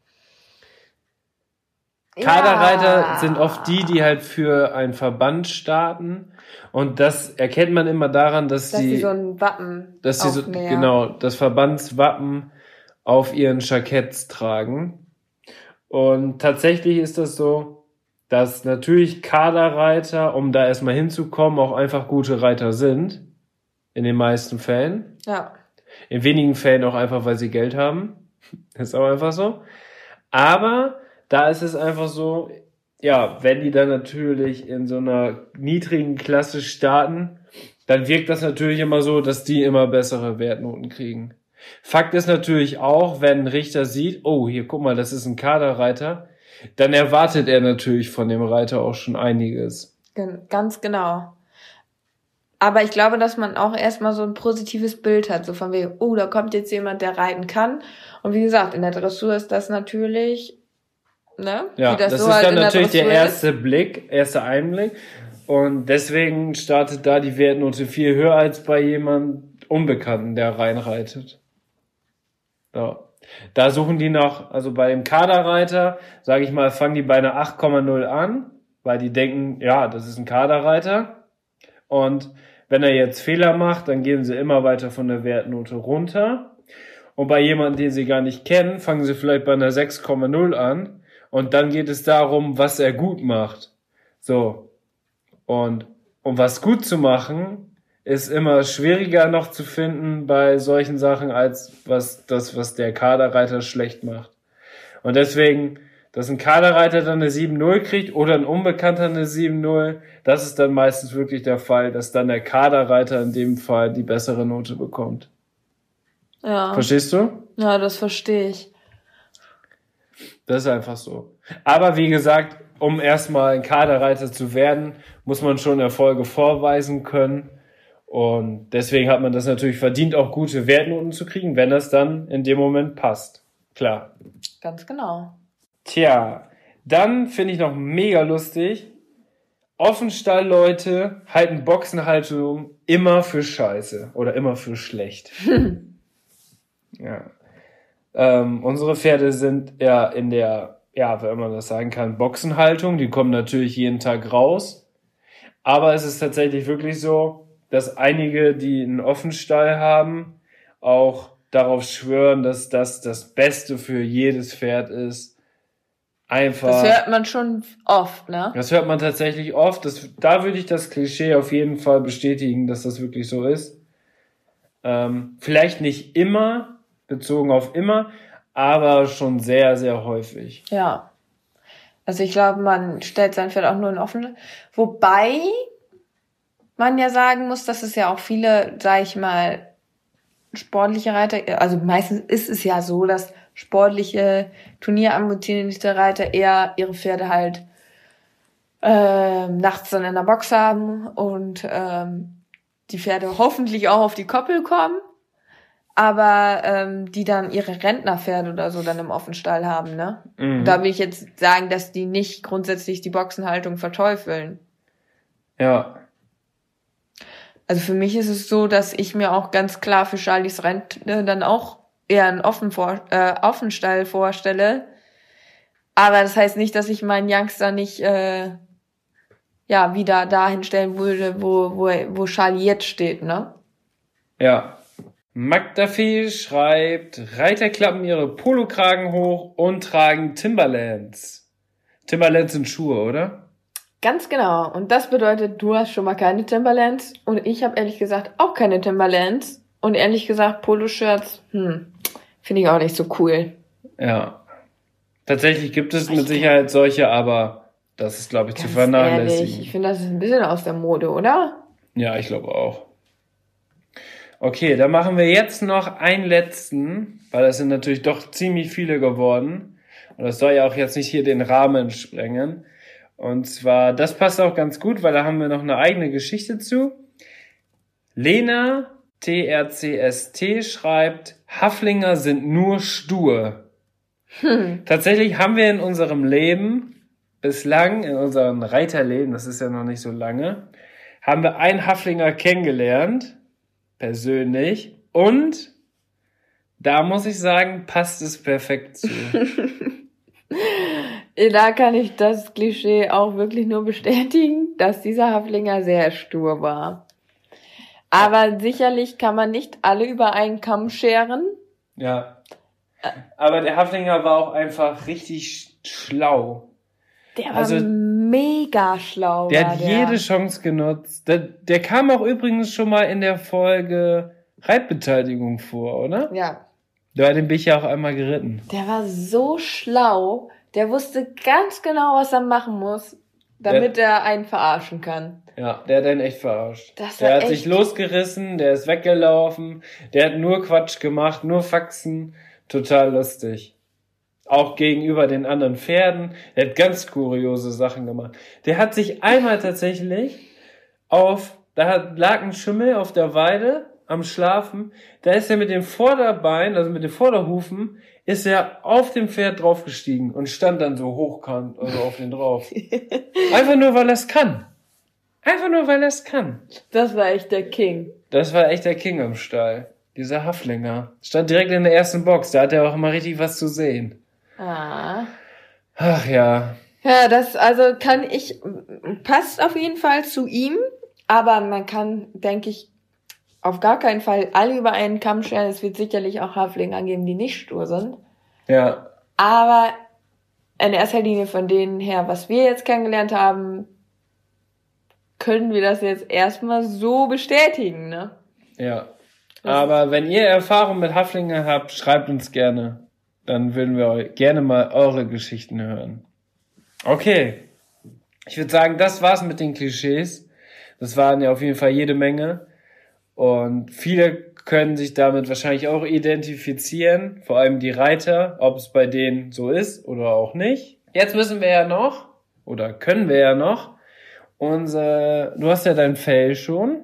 Kaderreiter Ja. sind oft die, die halt für einen Verband starten. Und das erkennt man immer daran, dass, Dass die, die so ein Wappen dass sie so, aufnähern. genau, das Verbandswappen auf ihren Jacketts tragen. Und tatsächlich ist das so, dass natürlich Kaderreiter, um da erstmal hinzukommen, auch einfach gute Reiter sind. In den meisten Fällen. Ja. In wenigen Fällen auch einfach, weil sie Geld haben. Ist auch einfach so. Aber da ist es einfach so, ja, wenn die dann natürlich in so einer niedrigen Klasse starten, dann wirkt das natürlich immer so, dass die immer bessere Wertnoten kriegen. Fakt ist natürlich auch, wenn ein Richter sieht, oh, hier, guck mal, das ist ein Kaderreiter, dann erwartet er natürlich von dem Reiter auch schon einiges. Gen- Ganz genau. Aber ich glaube, dass man auch erstmal so ein positives Bild hat, so von wegen, oh, da kommt jetzt jemand, der reiten kann. Und wie gesagt, in der Dressur ist das natürlich, ne? Ja, wie das, das, ist so halt dann in natürlich der Dressur erste Blick, erster Einblick. Und deswegen startet da die Wertnote viel höher als bei jemandem Unbekannten, der reinreitet. Ja. Da suchen die noch, also bei dem Kaderreiter, sage ich mal, fangen die bei einer acht Komma null an, weil die denken, ja, das ist ein Kaderreiter. Und wenn er jetzt Fehler macht, dann gehen sie immer weiter von der Wertnote runter. Und bei jemandem, den sie gar nicht kennen, fangen sie vielleicht bei einer sechs Komma null an. Und dann geht es darum, was er gut macht. So. Und um was gut zu machen, ist immer schwieriger noch zu finden bei solchen Sachen, als was das, was der Kaderreiter schlecht macht. Und deswegen, dass ein Kaderreiter dann eine sieben null kriegt oder ein Unbekannter eine sieben null, das ist dann meistens wirklich der Fall, dass dann der Kaderreiter in dem Fall die bessere Note bekommt. Ja. Verstehst du? Ja, das verstehe ich. Das ist einfach so. Aber wie gesagt, um erstmal ein Kaderreiter zu werden, muss man schon Erfolge vorweisen können. Und deswegen hat man das natürlich verdient, auch gute Wertnoten zu kriegen, wenn das dann in dem Moment passt. Klar. Ganz genau. Tja, dann finde ich noch mega lustig. Offenstall-Leute halten Boxenhaltung immer für scheiße oder immer für schlecht. Ja. Ähm, unsere Pferde sind ja in der, ja, wenn man das sagen kann, Boxenhaltung. Die kommen natürlich jeden Tag raus. Aber es ist tatsächlich wirklich so, dass einige, die einen Offenstall haben, auch darauf schwören, dass das das Beste für jedes Pferd ist. Einfach. Das hört man schon oft, ne? Das hört man tatsächlich oft. Das, da würde ich das Klischee auf jeden Fall bestätigen, dass das wirklich so ist. Ähm, vielleicht nicht immer, bezogen auf immer, aber schon sehr, sehr häufig. Ja. Also ich glaube, man stellt sein Pferd auch nur in offen. Wobei man ja sagen muss, dass es ja auch viele, sag ich mal, sportliche Reiter, also meistens ist es ja so, dass sportliche, turnierambitionierte Reiter eher ihre Pferde halt ähm, nachts dann in der Box haben und ähm, die Pferde hoffentlich auch auf die Koppel kommen, aber ähm, die dann ihre Rentnerpferde oder so dann im Offenstall haben, ne? Mhm. Da will ich jetzt sagen, dass die nicht grundsätzlich die Boxenhaltung verteufeln. Ja. Also für mich ist es so, dass ich mir auch ganz klar für Charlies Rente dann auch eher einen offen vor, äh, Offenstall vorstelle. Aber das heißt nicht, dass ich meinen Youngster nicht äh, ja wieder dahin stellen würde, wo wo wo Charlie jetzt steht, ne? Ja. Magdafi schreibt, Reiter klappen ihre Polokragen hoch und tragen Timberlands. Timberlands sind Schuhe, oder? Ganz genau. Und das bedeutet, du hast schon mal keine Timberlands und ich habe ehrlich gesagt auch keine Timberlands. Und ehrlich gesagt, Poloshirts, hm, finde ich auch nicht so cool. Ja. Tatsächlich gibt es mit Sicherheit solche, aber das ist, glaube ich, Ganz zu vernachlässigen. ehrlich, ich finde, das ist ein bisschen aus der Mode, oder? Ja, ich glaube auch. Okay, dann machen wir jetzt noch einen letzten, weil das sind natürlich doch ziemlich viele geworden. Und das soll ja auch jetzt nicht hier den Rahmen sprengen. Und zwar, das passt auch ganz gut, weil da haben wir noch eine eigene Geschichte zu. Lena T R C S T schreibt, Haflinger sind nur stur. Hm. Tatsächlich haben wir in unserem Leben, bislang in unserem Reiterleben, das ist ja noch nicht so lange, haben wir einen Haflinger kennengelernt, persönlich, und da muss ich sagen, passt es perfekt zu. Da kann ich das Klischee auch wirklich nur bestätigen, dass dieser Haflinger sehr stur war. Aber sicherlich kann man nicht alle über einen Kamm scheren. Ja. Aber der Haflinger war auch einfach richtig schlau. Der war Also, mega schlau. Der war hat der. jede Chance genutzt. Der, der kam auch übrigens schon mal in der Folge Reitbeteiligung vor, oder? Ja. Bei dem bin ich ja auch einmal geritten. Der war so schlau. Der wusste ganz genau, was er machen muss, damit er einen verarschen kann. Ja, der hat einen echt verarscht. Das war der hat echt- sich losgerissen, der ist weggelaufen, der hat nur Quatsch gemacht, nur Faxen. Total lustig. Auch gegenüber den anderen Pferden. Der hat ganz kuriose Sachen gemacht. Der hat sich einmal tatsächlich auf, da hat, lag ein Schimmel auf der Weide am Schlafen. Da ist er mit dem Vorderbein, also mit den Vorderhufen, ist er auf dem Pferd draufgestiegen und stand dann so hochkant, also auf den drauf. Einfach nur, weil er es kann. Einfach nur, weil er es kann. Das war echt der King. Das war echt der King im Stall. Dieser Haflinger. Stand direkt in der ersten Box. Da hat er auch immer richtig was zu sehen. Ah. Ach ja. Ja, das also kann ich, passt auf jeden Fall zu ihm, aber man kann, denke ich, auf gar keinen Fall alle über einen Kamm scheren. Es wird sicherlich auch Haflinger geben, die nicht stur sind. Ja. Aber in erster Linie von denen her, was wir jetzt kennengelernt haben, können wir das jetzt erstmal so bestätigen, ne? Ja. Aber wenn ihr Erfahrung mit Haflinger habt, schreibt uns gerne. Dann würden wir eu- gerne mal eure Geschichten hören. Okay. Ich würde sagen, das war's mit den Klischees. Das waren ja auf jeden Fall jede Menge. Und viele können sich damit wahrscheinlich auch identifizieren. Vor allem die Reiter, ob es bei denen so ist oder auch nicht. Jetzt müssen wir ja noch, oder können wir ja noch, unser, du hast ja dein Fell schon.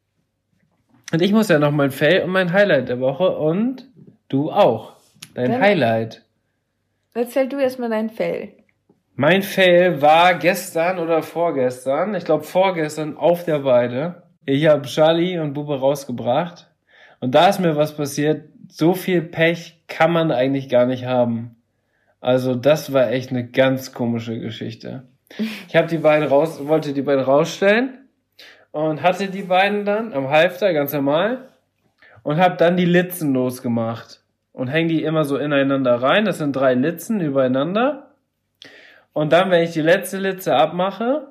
Und ich muss ja noch mein Fell und mein Highlight der Woche und du auch. Dein Dann- Highlight. Erzähl du erstmal dein Fell. Mein Fail war gestern oder vorgestern, ich glaube vorgestern auf der Weide. Ich habe Charlie und Bube rausgebracht und da ist mir was passiert. So viel Pech kann man eigentlich gar nicht haben. Also das war echt eine ganz komische Geschichte. Ich habe die beiden raus, wollte die beiden rausstellen und hatte die beiden dann am Halfter ganz normal und habe dann die Litzen losgemacht und hänge die immer so ineinander rein. Das sind drei Litzen übereinander. Und dann, wenn ich die letzte Litze abmache,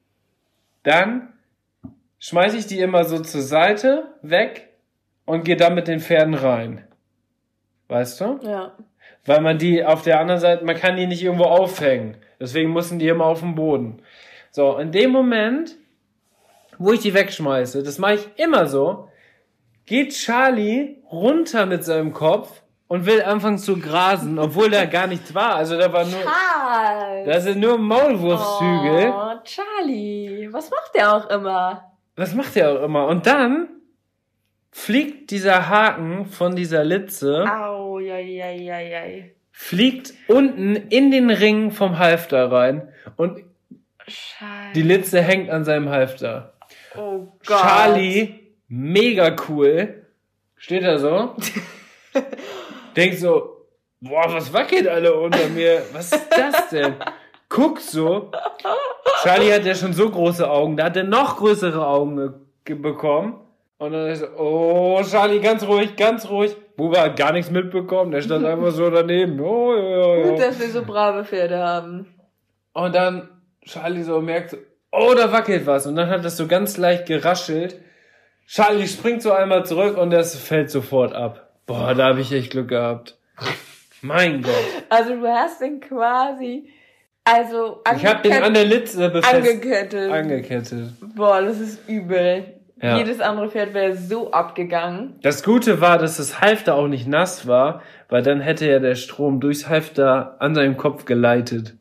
dann schmeiße ich die immer so zur Seite weg und gehe dann mit den Pferden rein. Weißt du? Ja. Weil man die auf der anderen Seite, man kann die nicht irgendwo aufhängen. Deswegen müssen die immer auf dem Boden. So, in dem Moment, wo ich die wegschmeiße, das mache ich immer so, geht Charlie runter mit seinem Kopf und will anfangen zu grasen, obwohl da gar nichts war. Also da war nur, Charles! da sind nur Maulwurfshügel. Oh, Charlie, was macht der auch immer? Das macht er auch immer. Und dann fliegt dieser Haken von dieser Litze, Au, ja, ja, ja, ja. fliegt unten in den Ring vom Halfter rein und Scheiße. die Litze hängt an seinem Halfter. Oh Gott. Charlie, mega cool, steht da so, denkt so, boah, was wackelt alle unter mir? Was ist das denn? Guckt so. Charlie hat ja schon so große Augen, da hat er noch größere Augen ge- ge- bekommen. Und dann ist so, oh, Charlie, ganz ruhig, ganz ruhig. Bube hat gar nichts mitbekommen, der stand einfach so daneben. Oh, ja, ja, Gut, ja. dass wir so brave Pferde haben. Und dann Charlie so merkt, so, oh, da wackelt was. Und dann hat das so ganz leicht geraschelt. Charlie springt so einmal zurück und das fällt sofort ab. Boah, da habe ich echt Glück gehabt. Mein Gott. Also du hast den quasi, also Ich habe den an der Litze befestigt. angekettet. Angekettet. Boah, das ist übel. Ja. Jedes andere Pferd wäre so abgegangen. Das Gute war, dass das Halfter auch nicht nass war, weil dann hätte ja der Strom durchs Halfter an seinem Kopf geleitet.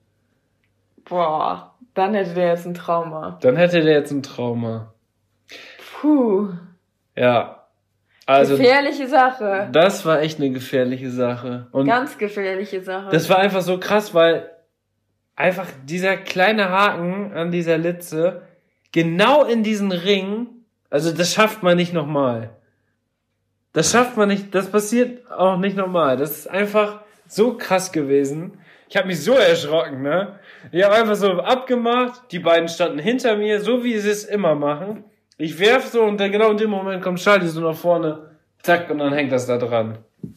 Boah, dann hätte der jetzt ein Trauma. Dann hätte der jetzt ein Trauma. Puh. Ja. Also, gefährliche Sache. das war echt eine gefährliche Sache. Und Ganz gefährliche Sache. das war einfach so krass, weil einfach dieser kleine Haken an dieser Litze genau in diesen Ring, also das schafft man nicht nochmal. Das schafft man nicht, das passiert auch nicht nochmal. Das ist einfach so krass gewesen. Ich habe mich so erschrocken, ne? Ich habe einfach so abgemacht, die beiden standen hinter mir, so wie sie es immer machen. Ich werf so und dann genau in dem Moment kommt Charlie so nach vorne, zack, und dann hängt das da dran.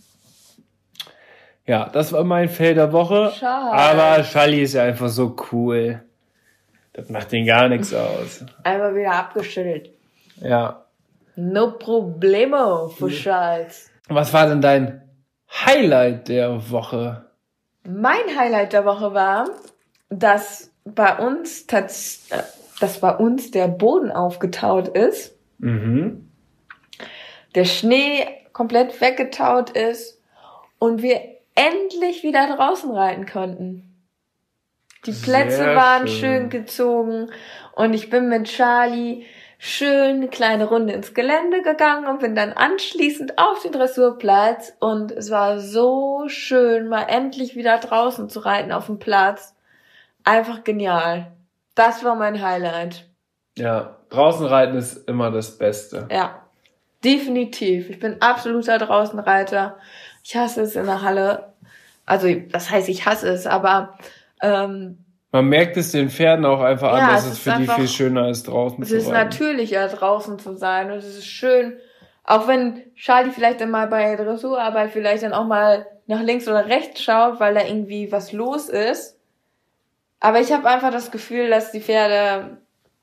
Ja, das war mein Fail der Woche. Schade. Aber Charlie ist ja einfach so cool. Das macht den gar nichts aus. Einmal wieder abgeschüttelt. Ja. No problemo für Charles. Was war denn dein Highlight der Woche? Mein Highlight der Woche war, dass bei uns tats- äh, dass bei uns der Boden aufgetaut ist, Mhm. der Schnee komplett weggetaut ist und wir endlich wieder draußen reiten konnten. Die Plätze Sehr waren schön. schön gezogen und ich bin mit Charlie schön eine kleine Runde ins Gelände gegangen und bin dann anschließend auf den Dressurplatz und es war so schön, mal endlich wieder draußen zu reiten auf dem Platz. Einfach genial. Das war mein Highlight. Ja, draußen reiten ist immer das Beste. Ja, definitiv. Ich bin absoluter Draußenreiter. Ich hasse es in der Halle. Also, das heißt, ich hasse es, aber ähm, Man merkt es den Pferden auch einfach Ja, an, dass es es ist für die einfach- viel schöner ist, draußen es zu ist reiten. natürlicher, draußen zu sein. Und es ist schön, auch wenn Charlie vielleicht dann mal bei Dressurarbeit vielleicht dann auch mal nach links oder rechts schaut, weil da irgendwie was los ist. Aber ich habe einfach das Gefühl, dass die Pferde,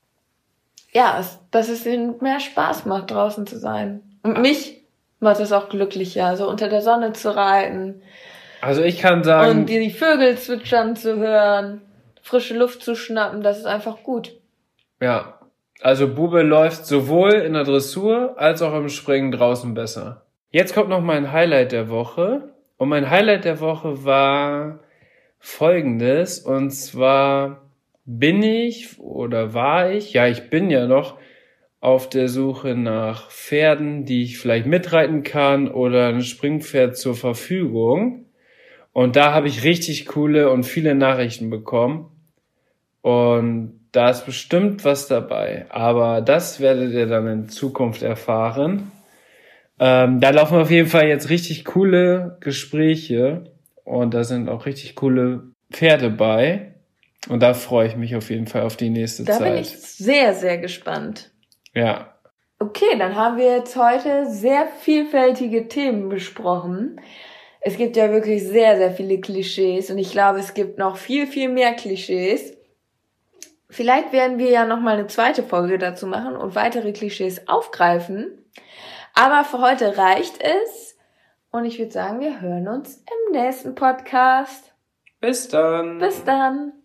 ja, es, dass es ihnen mehr Spaß macht, draußen zu sein. Und mich macht es auch glücklicher, so unter der Sonne zu reiten Also ich kann sagen, und die Vögel zwitschern zu hören, frische Luft zu schnappen, das ist einfach gut. ja, also Bube läuft sowohl in der Dressur als auch im Springen draußen besser. Jetzt kommt noch mein Highlight der Woche. Und mein Highlight der Woche war Folgendes. Und zwar bin ich oder war ich, ja, ich bin ja noch auf der Suche nach Pferden, die ich vielleicht mitreiten kann oder ein Springpferd zur Verfügung. Und da habe ich richtig coole und viele Nachrichten bekommen. Und da ist bestimmt was dabei. Aber das werdet ihr dann in Zukunft erfahren. Ähm, da laufen auf jeden Fall jetzt richtig coole Gespräche. Und da sind auch richtig coole Pferde bei. Und da freue ich mich auf jeden Fall auf die nächste Da Zeit. bin ich sehr, sehr gespannt. Ja. Okay, dann haben wir jetzt heute sehr vielfältige Themen besprochen. Es gibt ja wirklich sehr, sehr viele Klischees und ich glaube, es gibt noch viel, viel mehr Klischees. Vielleicht werden wir ja nochmal eine zweite Folge dazu machen und weitere Klischees aufgreifen. Aber für heute reicht es und ich würde sagen, wir hören uns im nächsten Podcast. Bis dann. Bis dann!